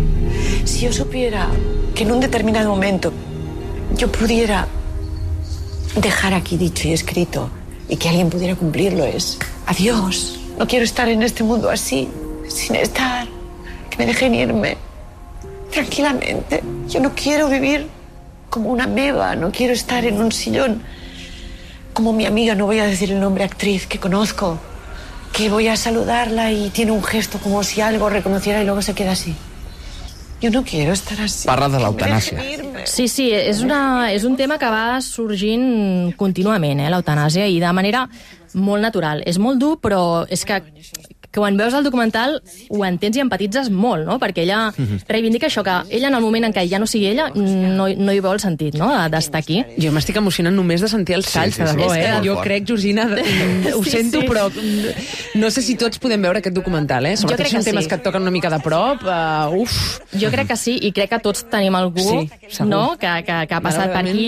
Si yo supiera que en un determinado momento yo pudiera dejar aquí dicho y escrito y que alguien pudiera cumplirlo es adiós. No quiero estar en este mundo así, sin estar, que me dejen irme tranquilamente. Yo no quiero vivir como una meba, no quiero estar en un sillón como mi amiga, no voy a decir el nombre, actriz que conozco, que voy a saludarla y tiene un gesto como si algo reconociera y luego se queda así. Jo no quiero estar así. Parla de l'eutanàsia. Sí, és un tema que va sorgint contínuament, l'eutanàsia, i de manera molt natural. És molt dur, però és que quan veus el documental ho entens i empatitzes molt, no? Perquè ella reivindica això, que ella en el moment en què ja no sigui ella no hi veu el sentit, no?, d'estar aquí. Jo m'estic emocionant només de sentir els talls, de debò, Jo crec, Georgina, ho sento, però no sé si tots podem veure aquest documental, Sobretot són temes que et toquen una mica de prop, Jo crec que sí, i crec que tots tenim algú, no?, que ha passat per aquí,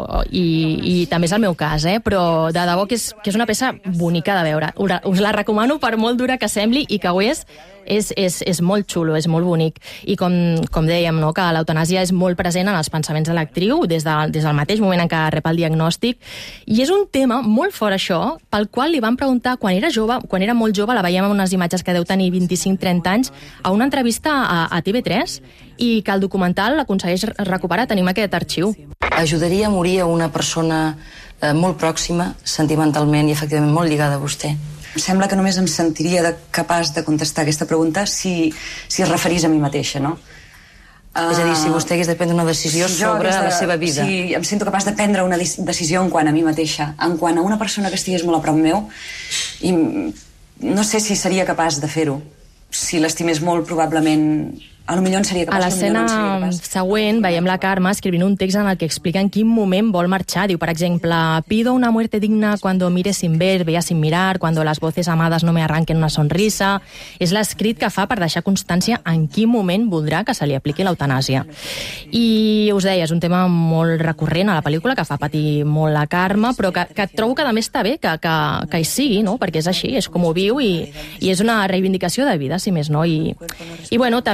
i també és el meu cas, però de debò que és una peça bonica de veure. Us la recomano, per molt dura que sembli, i que ho és molt xulo, és molt bonic. I com dèiem, no, que l'eutanàsia és molt present en els pensaments de l'actriu des del mateix moment en què rep el diagnòstic, i és un tema molt fort, això, pel qual li van preguntar quan era molt jove, la veiem en unes imatges que deu tenir 25-30 anys, a una entrevista a TV3, i que el documental l'aconsegueix recuperar. Tenim aquest arxiu. Ajudaria a morir a una persona molt pròxima, sentimentalment i efectivament molt lligada a vostè. Em sembla que només em sentiria capaç de contestar aquesta pregunta si es referís a mi mateixa, no? És a dir, si vostè hagués de prendre una decisió sobre la seva vida. Sí, em sento capaç de prendre una decisió en quant a mi mateixa, en quant a una persona que estigués molt a prop meu, i no sé si seria capaç de fer-ho. Si l'estimés molt, probablement... A lo millor en seria capaç. A l'escena següent veiem la Carme escrivint un text en el que explica en quin moment vol marxar. Diu, per exemple, pido una muerte digna cuando mire sin ver, vea sin mirar, cuando las voces amadas no me arranquen una sonrisa. És l'escrit que fa per deixar constància en quin moment voldrà que se li apliqui l'eutanàsia. I us deia, és un tema molt recurrent a la pel·lícula, que fa patir molt la Carme, però que trobo que a més està bé que hi sigui, no? Perquè és així, és com ho viu, i és una reivindicació de vida, si més no. I bueno, també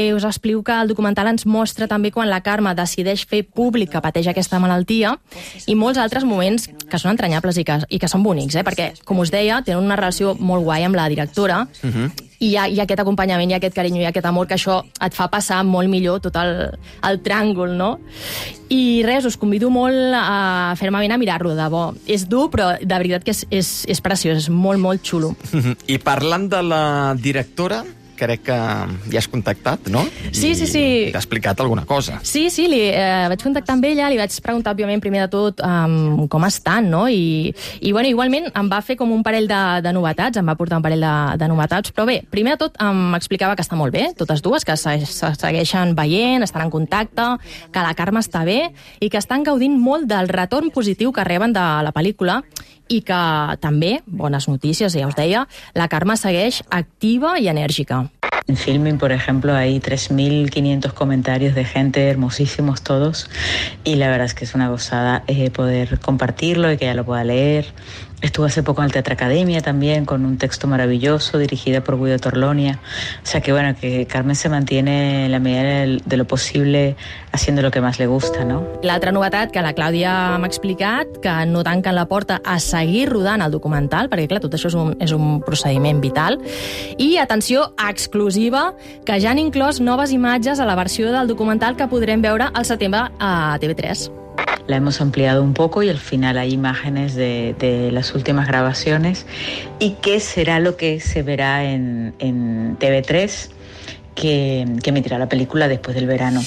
us explico que el documental ens mostra també quan la Carme decideix fer públic que pateix aquesta malaltia i molts altres moments que són entranyables i que són bonics, perquè, com us deia, tenen una relació molt guai amb la directora i hi ha aquest acompanyament, hi ha aquest carinyo, hi ha aquest amor, que això et fa passar molt millor tot el tràngol, no? I res, us convido molt a fer-me ben a mirar-lo, de bo. És dur, però de veritat que és preciós, és molt, molt xulo. I parlant de la directora, crec que ja has contactat, no? Sí. T'ha explicat alguna cosa. Sí, vaig contactar amb ella, li vaig preguntar, òbviament, primer de tot, com estan, no? I bueno, igualment em va fer com un parell de novetats, em va portar un parell de novetats, però bé, primer de tot m'explicava que està molt bé, totes dues, que se segueixen veient, estan en contacte, que la Carme està bé i que estan gaudint molt del retorn positiu que reben de la pel·lícula i que també, bones notícies, ja us deia, la Carme segueix activa i enèrgica. En Filmin, por ejemplo, hay 3.500 comentarios de gente, hermosísimos todos, y la verdad es que es una gozada poder compartirlo y que ella lo pueda leer. Estuve hace poco en el Teatro Academia también, con un texto maravilloso, dirigida por Guido Torlonia. O sea que bueno, que Carmen se mantiene en la medida de lo posible haciendo lo que más le gusta, ¿no? L'altra novetat que la Clàudia m'ha explicat, que no tanquen la porta a seguir rodant el documental, perquè clar, tot això és un procediment vital. I atenció exclusiva, que ja han inclòs noves imatges a la versió del documental que podrem veure al setembre a TV3. La hemos ampliado un poco y al final hay imágenes de las últimas grabaciones y qué será lo que se verá en TV3 que emitirà la pel·lícula després del verano.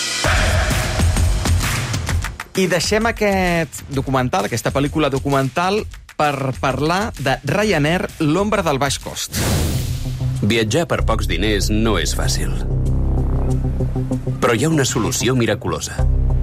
I deixem aquest documental, aquesta pel·lícula documental, per parlar de Ryanair, l'ombra del baix cost. Viatjar per pocs diners no és fàcil. Però hi ha una solució miraculosa.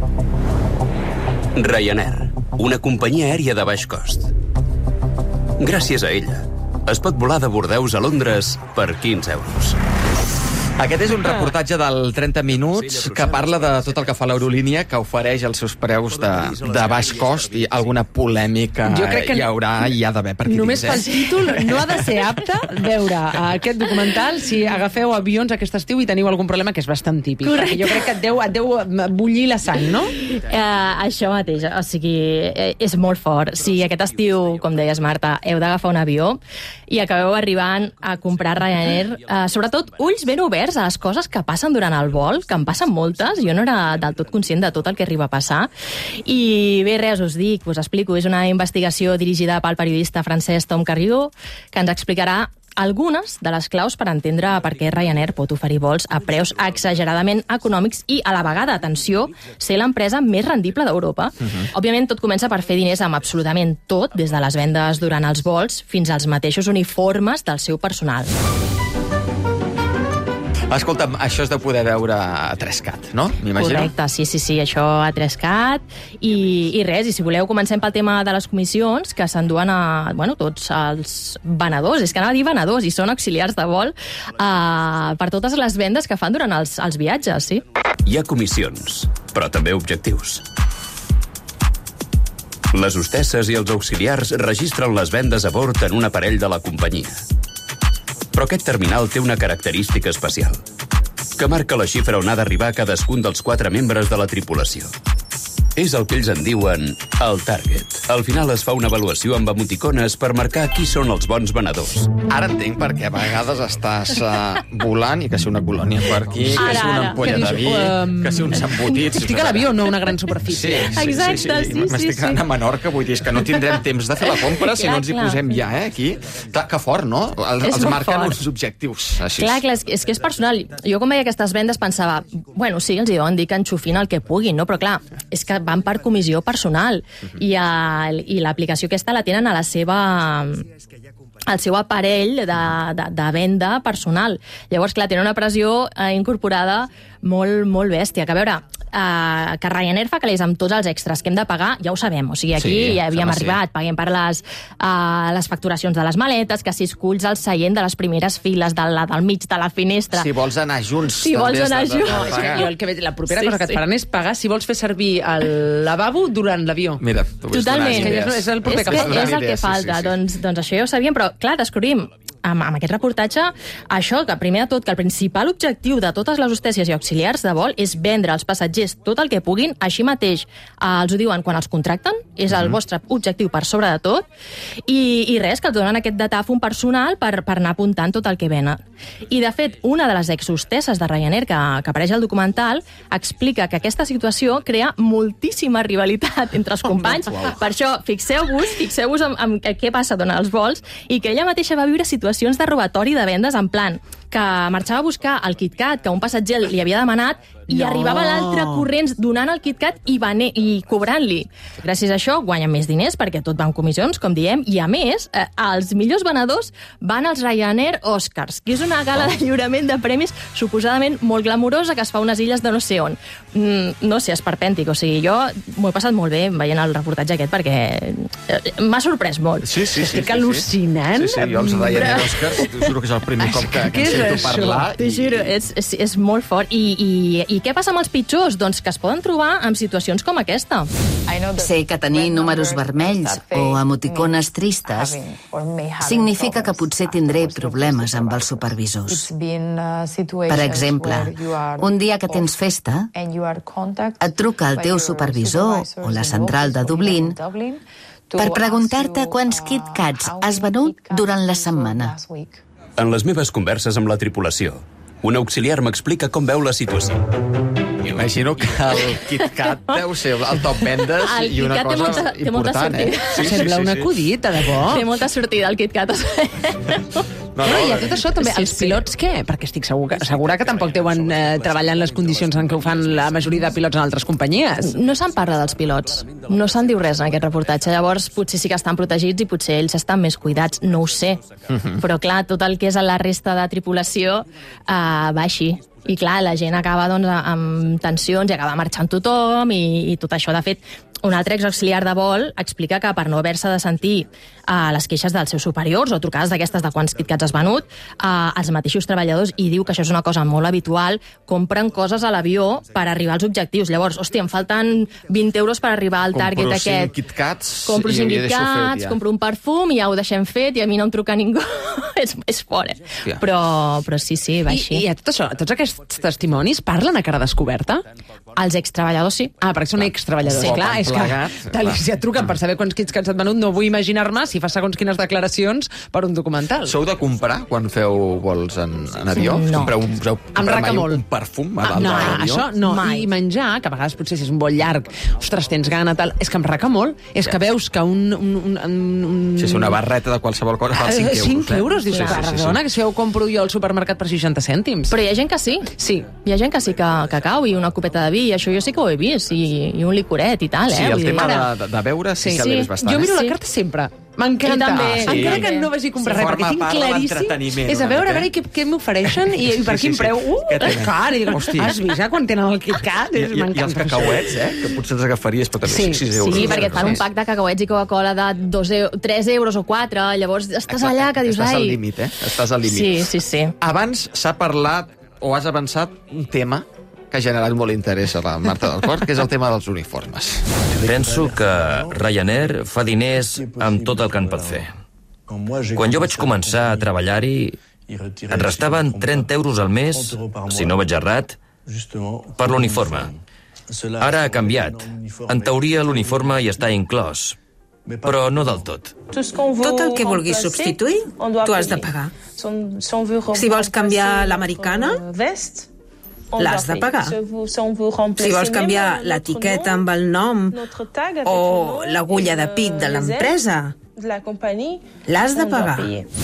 Ryanair, una companyia aèria de baix cost. Gràcies a ella, es pot volar de Bordeus a Londres per 15 euros. Aquest és un reportatge del 30 minuts que parla de tot el que fa l'aerolínia, que ofereix els seus preus de baix cost, i alguna polèmica hi haurà i hi ha d'haver per aquí dins. Només pel títol no ha de ser apte veure aquest documental si agafeu avions aquest estiu i teniu algun problema, que és bastant típic. Correcte. Perquè jo crec que et deu bullir la sang, no? Això mateix, o sigui, és molt fort. Si aquest estiu, com deies, Marta, heu d'agafar un avió i acabeu arribant a comprar Ryanair, sobretot ulls ben oberts a les coses que passen durant el vol, que en passen moltes, jo no era del tot conscient de tot el que arriba a passar. I bé, res, us dic, us explico, és una investigació dirigida pel periodista francès Tom Carrió, que ens explicarà algunes de les claus per entendre per què Ryanair pot oferir vols a preus exageradament econòmics i, a la vegada, atenció, ser l'empresa més rendible d'Europa. Òbviament, tot comença per fer diners amb absolutament tot, des de les vendes durant els vols fins als mateixos uniformes del seu personal. Escolta'm, això és de poder veure a 3CAT, no? M'imagino? Correcte, sí, això a 3CAT. I res, i si voleu, comencem pel tema de les comissions, que s'enduen tots els venedors, és que anava a dir venedors, i són auxiliars de vol, per totes les vendes que fan durant els viatges, sí. Hi ha comissions, però també objectius. Les hostesses i els auxiliars registren les vendes a bord en un aparell de la companyia. Però aquest terminal té una característica especial, que marca la xifra on ha d'arribar cadascun dels 4 membres de la tripulació. És el que ells en diuen el target. Al final es fa una avaluació amb emoticones per marcar qui són els bons venedors. Ara entenc per què a vegades estàs volant i que si una colònia per aquí, que si una ampolla de vi, que si uns embotits... Estic a l'avió, no una gran superfície. Exacte, sí. M'estic quedant a Menorca, vull dir, és que no tindrem temps de fer la compra si no ens hi posem ja, aquí. Clar, que fort, no? Els marquen uns objectius. Clar, és que és personal. Jo, quan veia aquestes vendes, pensava, bueno, sí, els deuen dir que enxufin el que puguin, no? Però clar, és que van per comissió personal i l'aplicació aquesta la tenen a la seva... al seu aparell de venda personal. Llavors, clar, tenen una pressió incorporada molt, molt bèstia. Que a veure, que Ryanair fa calés amb tots els extras que hem de pagar, ja ho sabem. O sigui, aquí ja havíem arribat, paguem per les facturacions de les maletes, que si esculls el seient de les primeres files del mig de la finestra... Si vols anar junts. Si vols anar junts. La propera cosa que et faran és pagar si vols fer servir el lavabo durant l'avió. Mira, totalment. És el proper que és el que falta. Doncs això ja ho sabíem, però clar, descobrim amb aquest reportatge això, que primer de tot, que el principal objectiu de totes les hostesses i auxiliars de vol és vendre als passatgers tot el que puguin, així mateix els ho diuen quan els contracten, és el vostre objectiu per sobre de tot, i res, que els donen aquest datàfon personal per anar apuntant tot el que venen. I, de fet, una de les exhostesses de Ryanair que apareix al documental explica que aquesta situació crea moltíssima rivalitat entre els companys. Per això, fixeu-vos en què passa durant els vols, i que ella mateixa va viure situacions de robatori de vendes, en plan que marxava a buscar el KitKat que un passatger li havia demanat i arribava l'altre corrents donant el KitKat i cobrant-li. Gràcies a això guanyen més diners perquè tot va en comissions, com diem, i a més, els millors venedors van als Ryanair Oscars, que és una gala de lliurament de premis suposadament molt glamurosa que es fa a unes illes de no sé on. No sé, esperpèntic, o sigui, jo m'ho he passat molt bé veient el reportatge aquest perquè m'ha sorprès molt. Sí. Estic al·lucinant. Sí, jo els Ryanair Oscars, t'ho juro que és el primer cop que em sento parlar. T'ho juro, és molt fort. I què passa amb els pitjors? Doncs que es poden trobar en situacions com aquesta. Sé que tenir números vermells o emoticones tristes significa que potser tindré problemes amb els supervisors. Per exemple, un dia que tens festa, et truca el teu supervisor o la central de Dublín per preguntar-te quants KitKats has venut durant la setmana. En les meves converses amb la tripulació, un auxiliar m'explica com veu la situació. Imagino que el KitKat deu ser el top vendes i una cosa important, Sembla un acudit, de debò. Té molta sortida el KitKat. Però i a tot això també, els pilots què? Perquè estic segura que tampoc deuen treballar en les condicions en què ho fan la majoria de pilots en altres companyies. No se'n parla dels pilots, no se'n diu res en aquest reportatge, llavors potser sí que estan protegits i potser ells estan més cuidats, no ho sé. Però clar, tot el que és a la resta de tripulació va així. I clar, la gent acaba amb tensions i acaba marxant tothom i tot això. De fet, un altre exauxiliar de vol explica que per no haver-se de sentir les queixes dels seus superiors o trucades d'aquestes de quants KitKats has venut, els mateixos treballadors, i diu que això és una cosa molt habitual, compren coses a l'avió per arribar als objectius. Llavors, hòstia, em falten 20 euros per arribar al target aquest. Compro 5 KitKats, compro un perfum i ja ho deixem fet i a mi no em truca ningú. És fort, Però sí, va així. I a tot això, tots aquests testimonis parlen a cara descoberta? Els extreballadors sí. Perquè són extreballadors. Sí, clar, és que si et truquen per saber quants KitKats et venut, no vull imaginar-me si fa segons quines declaracions per un documental. Sou de comprar quan feu vols en avió? No. Compreu mai un perfum a dalt de l'avió? Això no. I menjar, que a vegades potser si és un vol llarg, ostres, tens gana, tal, és que em raca molt. És que veus que Si és una barreta de qualsevol cosa val 5 euros. 5 euros, dius, perdona, que si ho compro jo al supermercat per 60 cèntims. Però hi ha gent que sí. Sí. Hi ha gent que sí que cau, i una copeta de vi, i això jo sí que ho he vist, i un licoret i tal, Sí, el tema de beure sí que l'he vist bastant. Jo miro la carta sempre. M'encanta. Encara que no vagi a comprar res, perquè tinc claríssim és a veure què m'ofereixen i per quin preu. Clar, i dic, has vist quan tenen el KitKat? I els cacauets, que potser els agafaries, però també 6 euros. Sí, perquè et fan un pack de cacauets i Coca-Cola de 3 euros o 4, llavors estàs allà que dius, Estàs al límit, Estàs al límit. Sí. Abans s'ha parlat, o has avançat, un tema que ha generat molt interès a la Marta del Cor, que és el tema dels uniformes. Penso que Ryanair fa diners amb tot el que en pot fer. Quan jo vaig començar a treballar-hi, et restaven 30 euros al mes, si no vaig errat, per l'uniforme. Ara ha canviat. En teoria l'uniforme hi està inclòs, però no del tot. Tot el que vulguis substituir, tu has de pagar. Si vols canviar l'americana, l'has de pagar. Si vols canviar l'etiqueta amb el nom o l'agulla de pit de l'empresa, l'has de pagar.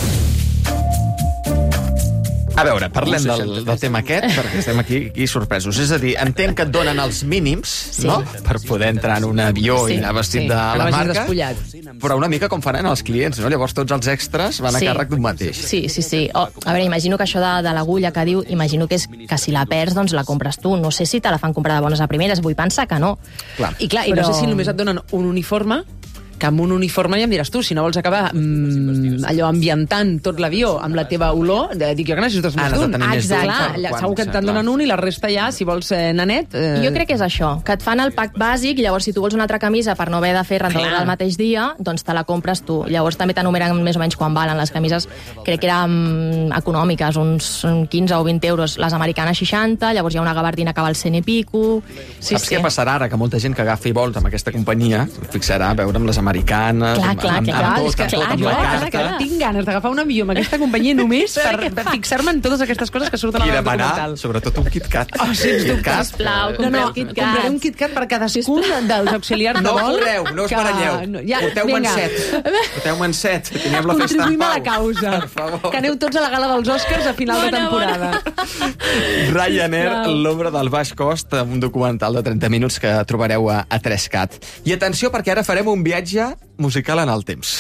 A veure, parlem del tema aquest, perquè estem aquí sorpresos. És a dir, entenc que et donen els mínims, no?, per poder entrar en un avió i anar vestit de la marca, però una mica com faran els clients, no? Llavors tots els extras van a càrrec d'un mateix. Sí. A veure, imagino que això de l'agulla que diu, imagino que és que si la perds, doncs la compres tu. No sé si te la fan comprar de bones a primeres, vull pensar que no. I no sé si només et donen un uniforme, que amb un uniforme ja em diràs tu, si no vols acabar allò ambientant tot l'avió amb la teva olor, dic jo que necessites més d'un. Segur que te'n donen un i la resta ja, si vols nanet... Jo crec que és això, que et fan el pack bàsic i llavors si tu vols una altra camisa per no haver de fer rentadura el mateix dia, doncs te la compres tu. Llavors també t'enumeren més o menys quan valen les camises, crec que eren econòmiques, uns 15 o 20 euros, les americanes 60, llavors hi ha una gabardina que val 100 i pico... Saps què passarà ara? Que molta gent que agafi vols amb aquesta companyia fixarà a veure amb les americanes, amb tot, amb la carta... Tinc ganes d'agafar un avió amb aquesta companyia només per fixar-me en totes aquestes coses que surten a la documental. I demanar, sobretot, un KitKat. Oh, sí, sisplau, compraré un KitKat per cadascun dels auxiliars de vol. No correu, no us baralleu. Porteu-me'n 7. Teníem la festa en pau. Contribuïm a la causa. Que aneu tots a la gala dels Oscars a final de temporada. Ryanair, l'ombra del baix cost, un documental de 30 minuts que trobareu a 3CAT. I atenció, perquè ara farem un viatge musical en el temps.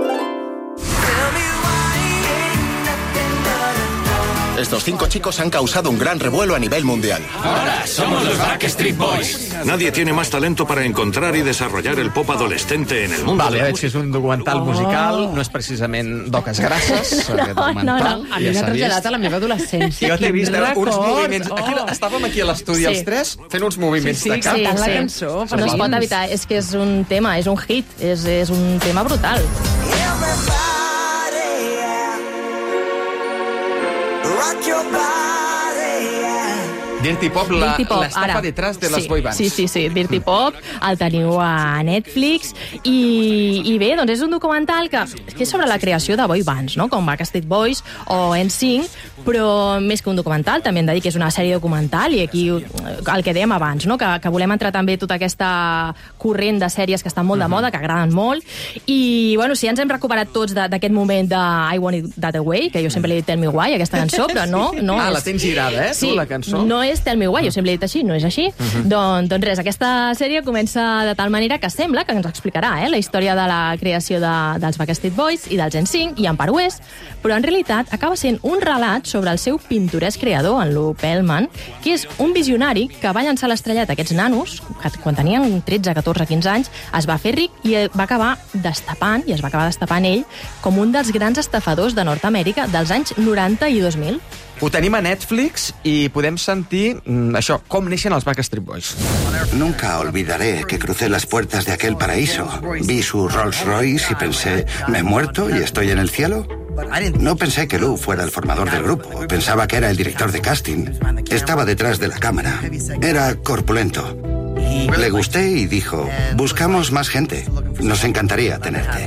Estos 5 chicos han causado un gran revuelo a nivel mundial. Ahora somos los Backstreet Boys. Nadie tiene más talento para encontrar y desarrollar el pop adolescente en el mundo. Vale, veig que és un documental musical, no és precisament d'oques grasses, aquest documental. A mi m'ha traslladat a la meva adolescència. Jo t'he vist uns moviments... Estàvem aquí a l'estudi els tres fent uns moviments de cap. Cantant la cançó. No es pot evitar, és que és un tema, és un hit, és un tema brutal. Dirty Pop, l'estafa detrás de les boy bands. Sí, Dirty Pop, el teniu a Netflix, i bé, doncs és un documental que és sobre la creació de boy bands, no? Com Backstreet Boys o NSYNC, però més que un documental, també hem de dir que és una sèrie documental, i aquí el que dèiem abans, no? Que volem entrar també tota aquesta corrent de sèries que estan molt de moda, que agraden molt, i bueno, si ja ens hem recuperat tots d'aquest moment de I Want It That Way, que jo sempre li he dit Tell Me Why, aquesta cançó, però no... La tens girada, tu, la cançó? No és Tell Me Why, jo sempre he dit així, no és així. Doncs res, aquesta sèrie comença de tal manera que sembla que ens explicarà la història de la creació dels Backstreet Boys i dels NSYNC i en Part West, però en realitat acaba sent un relat sobre el seu pintoresc creador, en Lou Pearlman, que és un visionari que va llançar l'estrellat a aquests nanos, que quan tenien 13, 14, 15 anys, es va fer ric i va acabar destapant ell com un dels grans estafadors de Nord-Amèrica dels anys 90 i 2000. Ho tenim a Netflix i podem sentir això, com neixen els Backstreet Boys. Nunca olvidaré que crucé las puertas de aquel paraíso. Vi su Rolls Royce y pensé, ¿me he muerto y estoy en el cielo? No pensé que Lou fuera el formador del grupo. Pensaba que era el director de casting. Estaba detrás de la cámara. Era corpulento. Le gusté y dijo, buscamos más gente. Nos encantaría tenerte.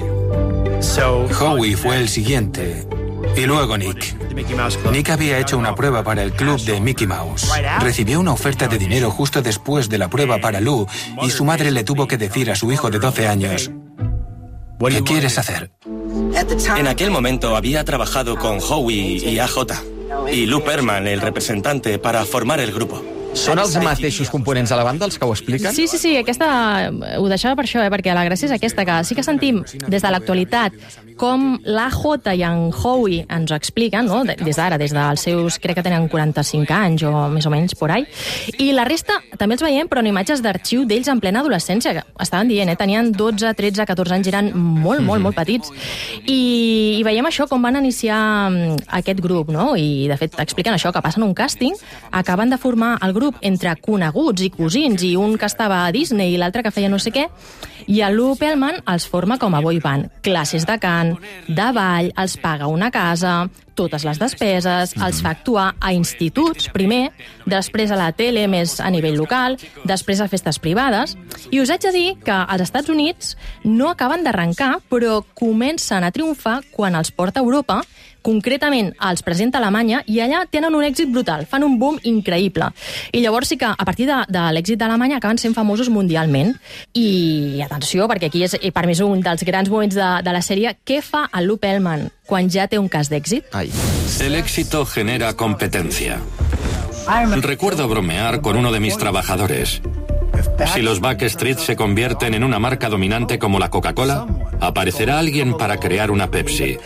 Howie fue el siguiente. Y luego Nick. Nick había hecho una prueba para el club de Mickey Mouse. Recibió una oferta de dinero justo después de la prueba para Lou y su madre le tuvo que decir a su hijo de 12 años, ¿qué quieres hacer? En aquel momento había trabajado con Howie y AJ y Lou Pearlman, el representante, para formar el grupo. Són els mateixos components de la banda els que ho expliquen? Sí, aquesta ho deixava per això, perquè la gràcia és aquesta, que sí que sentim des de l'actualitat com l'AJ i en Howie ens ho expliquen, no? Des d'ara, des dels seus, crec que tenen 45 anys o més o menys por ahí, i la resta també els veiem, però en imatges d'arxiu d'ells en plena adolescència, que estaven dient, tenien 12, 13, 14 anys, eren molt petits, i veiem això, com van iniciar aquest grup, no? I de fet expliquen això, que passen un càsting, acaben de formar el grup entre coneguts i cosins, i un que estava a Disney i l'altre que feia no sé què, i el Lou Pearlman els forma com a boy band, classes de cant, de ball, els paga una casa, totes les despeses, els fa actuar a instituts, primer, després a la tele, més a nivell local, després a festes privades, i us haig de dir que als Estats Units no acaben d'arrencar, però comencen a triomfar quan els porta a Europa, concretament els presenta a Alemanya, i allà tenen un èxit brutal, fan un boom increïble. I llavors sí que a partir de l'èxit d'Alemanya acaben sent famosos mundialment. I atenció, perquè aquí és per mi un dels grans moments de la sèrie, què fa el Lou Pearlman quan ja té un cas d'èxit? El éxito genera competencia. Recuerdo bromear con uno de mis trabajadores. Si los Backstreet se convierten en una marca dominante como la Coca-Cola, aparecerá alguien para crear una Pepsi.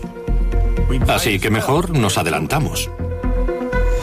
Así que mejor nos adelantamos.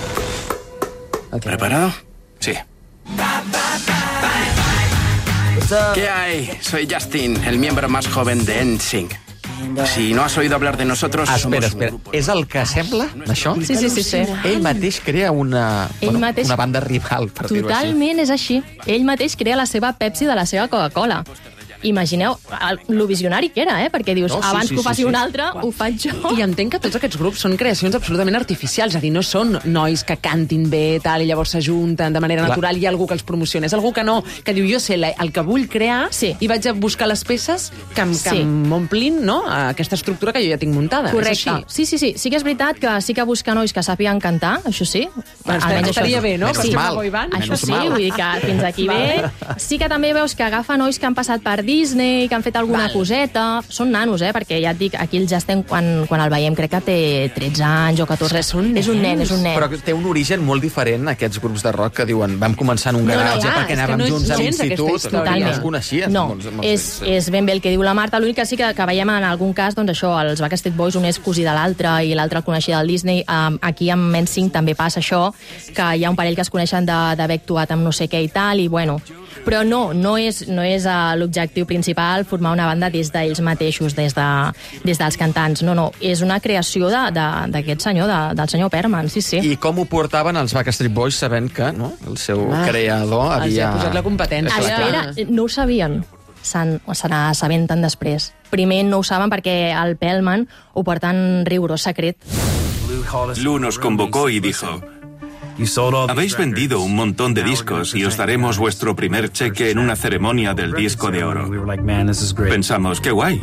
¿Preparado? Sí. ¿Qué hay? Soy Justin, el miembro más joven de NSYNC. Si no has oído hablar de nosotros, Espera. És el que sembla, això? Sí. Ell mateix crea una banda rival, per dir-ho així. Totalment és així. Ell mateix crea la seva Pepsi de la seva Coca-Cola. Imagineu lo visionari que era, perquè dius, abans que ho faci un altre, ho faig jo. I entenc que tots aquests grups són creacions absolutament artificials, és a dir, no són nois que cantin bé tal, i llavors s'ajunten de manera natural i hi ha algú que els promociona. És algú que no, que diu, jo sé el que vull crear i vaig a buscar les peces que m'omplin aquesta estructura que jo ja tinc muntada. Correcte. Sí que és veritat que sí que busca nois que sàpiguen cantar, això sí. Estaria bé, no? Això sí, vull dir que fins aquí bé. Sí que també veus que agafa nois que han passat per Disney, que han fet alguna coseta. Són nanos, perquè ja et dic, aquí el Justin, quan el veiem, crec que té 13 anys o 14. És un nen. Però té un origen molt diferent, aquests grups de rock que diuen vam començar en un garatge perquè anàvem junts a l'institut. No es coneixien. No, és ben bé el que diu la Marta. L'únic que sí que veiem en algun cas, doncs això, els Backstreet Boys, un és cosí de l'altre i l'altre el coneixia del Disney. Aquí amb NSYNC també passa això, que hi ha un parell que es coneixen d'haver actuat amb no sé què i tal, i bueno... Però no és l'objectiu principal formar una banda des d'ells mateixos, des dels cantants. No, és una creació d'aquest senyor, del senyor Perman, sí. I com ho portaven els Backstreet Boys sabent que el seu creador havia... Els ha posat la competència. Espera, no ho sabien. Se n'assabenten després. Primer no ho saben perquè el Perman ho porta en rigorós secret. Lou nos convocó y dijo: habéis vendido un montón de discos y os daremos vuestro primer cheque en una ceremonia del disco de oro. Pensamos, qué guay.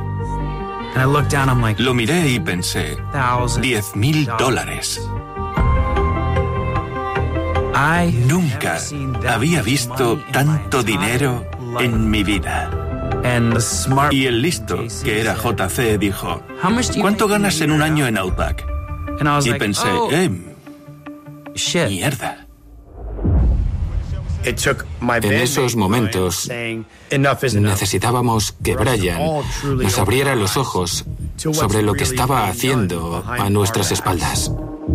Lo miré y pensé, $10,000. Nunca había visto tanto dinero en mi vida. Y el listo, que era JC, dijo, ¿cuánto ganas en un año en Outback? Y pensé, mierda. En esos momentos necesitábamos que Brian nos abriera los ojos sobre lo que estaba haciendo a nuestras espaldas.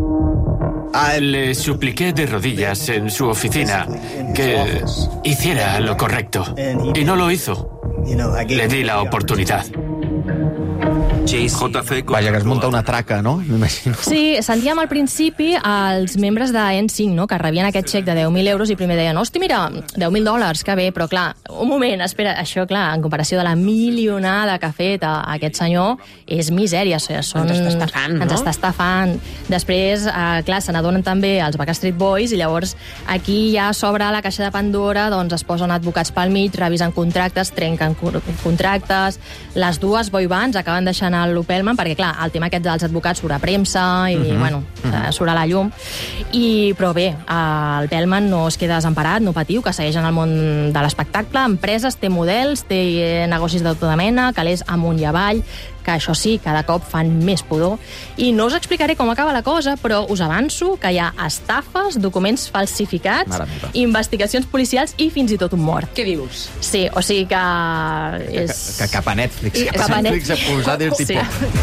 Le supliqué de rodillas en su oficina que hiciera lo correcto y no lo hizo. Le di la oportunidad. Vaja, que es munta una traca, no? M'imagino. Sí, sentíem al principi els membres de NSYNC, no?, que rebien aquest xec de 10.000 euros i primer deien, hosti, mira, $10.000, que bé, però clar, un moment, espera, això, clar, en comparació de la milionada que ha fet aquest senyor, és misèria, o sigui, ens està estafant, no? Ens està estafant. Després, clar, se n'adonen també els Backstreet Boys i llavors aquí ja s'obre la caixa de Pandora, doncs es posen advocats pel mig, revisen contractes, trenquen contractes, les dues boybands acaben deixant el Perman, perquè clar, el tema aquest dels advocats surt a premsa i, bueno, surt a la llum. Però bé, el Perman no es queda desemparat, no patiu, que segueix en el món de l'espectacle, empreses, té models, té negocis de tota mena, calés amunt i avall, que això sí, cada cop fan més pudor. I no us explicaré com acaba la cosa, però us avanço que hi ha estafes, documents falsificats, investigacions policials i fins i tot un mort. Què dius? Sí, o sigui que... Que cap a Netflix. Cap a Netflix a posar dir tipus.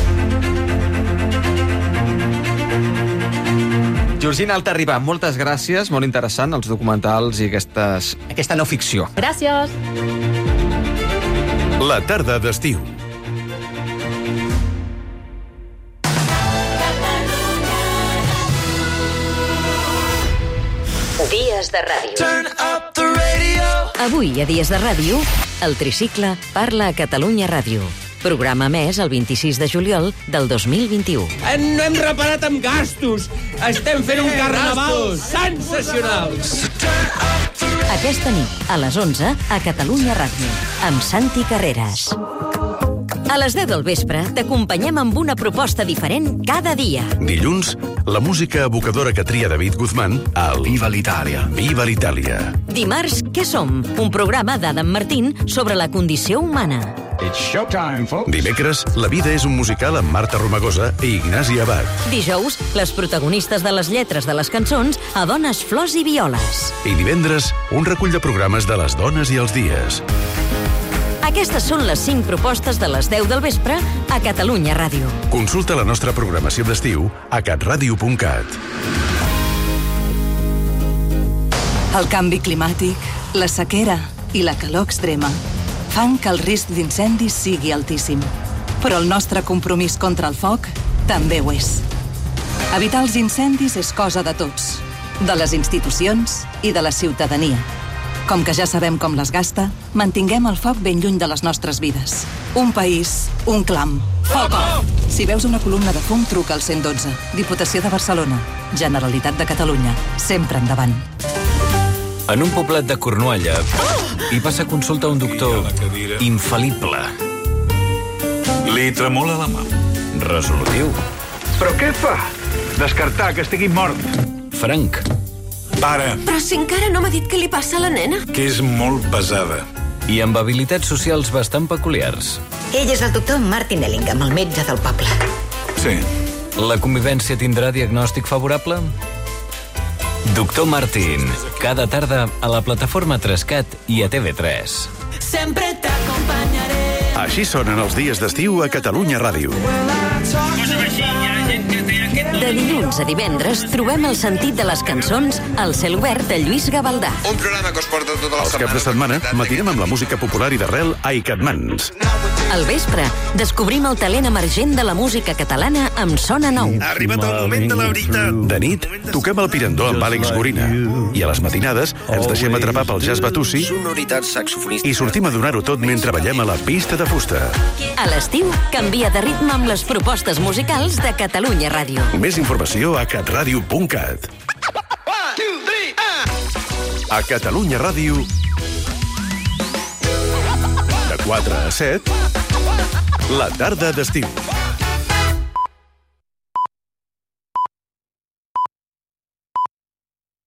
Georgina Altarriba, moltes gràcies, molt interessant, els documentals i aquesta no ficció. Gràcies. La tarda d'estiu. Dies de ràdio. Avui a Dies de ràdio, el tricicle parla a Catalunya Ràdio. Programa més el 26 de juliol del 2021. No hem reparat amb gastos. Estem fent un carnaval sensacional. Aquesta nit, a les 11, a Catalunya Ràdio, amb Santi Carreras. A les 10 del vespre t'acompanyem amb una proposta diferent cada dia. Dilluns, la música evocadora que tria David Guzmán al Viva l'Itàlia. Viva l'Itàlia. Dimarts, Què som? Un programa d'Adam Martín sobre la condició humana. Dimecres, La vida és un musical amb Marta Romagosa i Ignasi Abad. Dijous, les protagonistes de les lletres de les cançons a Dones, Flors i Violes. I divendres, un recull de programes de les dones i els dies. Aquestes són les 5 propostes de les 10 del vespre a Catalunya Ràdio. Consulta la nostra programació d'estiu a catradio.cat. El canvi climàtic, la sequera, i la calor extrema fan que el risc d'incendi sigui altíssim. Però el nostre compromís contra el foc també ho és. Evitar els incendis és cosa de tots, de les institucions i de la ciutadania. Com que ja sabem com les gasta, mantinguem el foc ben lluny de les nostres vides. Un país, un clam. Foc off! Si veus una columna de fum, truca al 112. Diputació de Barcelona. Generalitat de Catalunya. Sempre endavant. En un poblet de Cornualla hi passa a consulta un doctor infal·lible. Li tremola la mà. Resolutiu. Però què fa? Descartar que estigui mort. Franc. Para, Però si encara no m'ha dit què li passa a la nena. que és molt pesada. I amb habilitats socials bastant peculiars. Ell és el doctor Martin Ellingham, el metge del poble. Sí. La convivència tindrà diagnòstic favorable? Doctor Martin, cada tarda a la plataforma 3CAT i a TV3. Sempre t'acompanyaré. Així sonen els dies d'estiu a Catalunya Ràdio. De dilluns a divendres trobem el sentit de les cançons al cel obert de Lluís Gavaldà. Un programa que us porta tota la setmana. Els caps de setmana matinem amb la música popular i d'arrel a Icatmans. Al vespre descobrim el talent emergent de la música catalana amb Sona Nou. Ha arribat el moment de la veritat. De nit, toquem el Pirandó amb Àlex Gorina. I a les matinades ens deixem atrapar pel jazz batussi i sortim a donar-ho tot mentre ballem a la pista de fusta. A l'estiu canvia de ritme amb les propostes musicals de Catalunya Ràdio. Més informació a catradio.cat. A Catalunya Ràdio, de 4 a 7, la tarda d'estiu.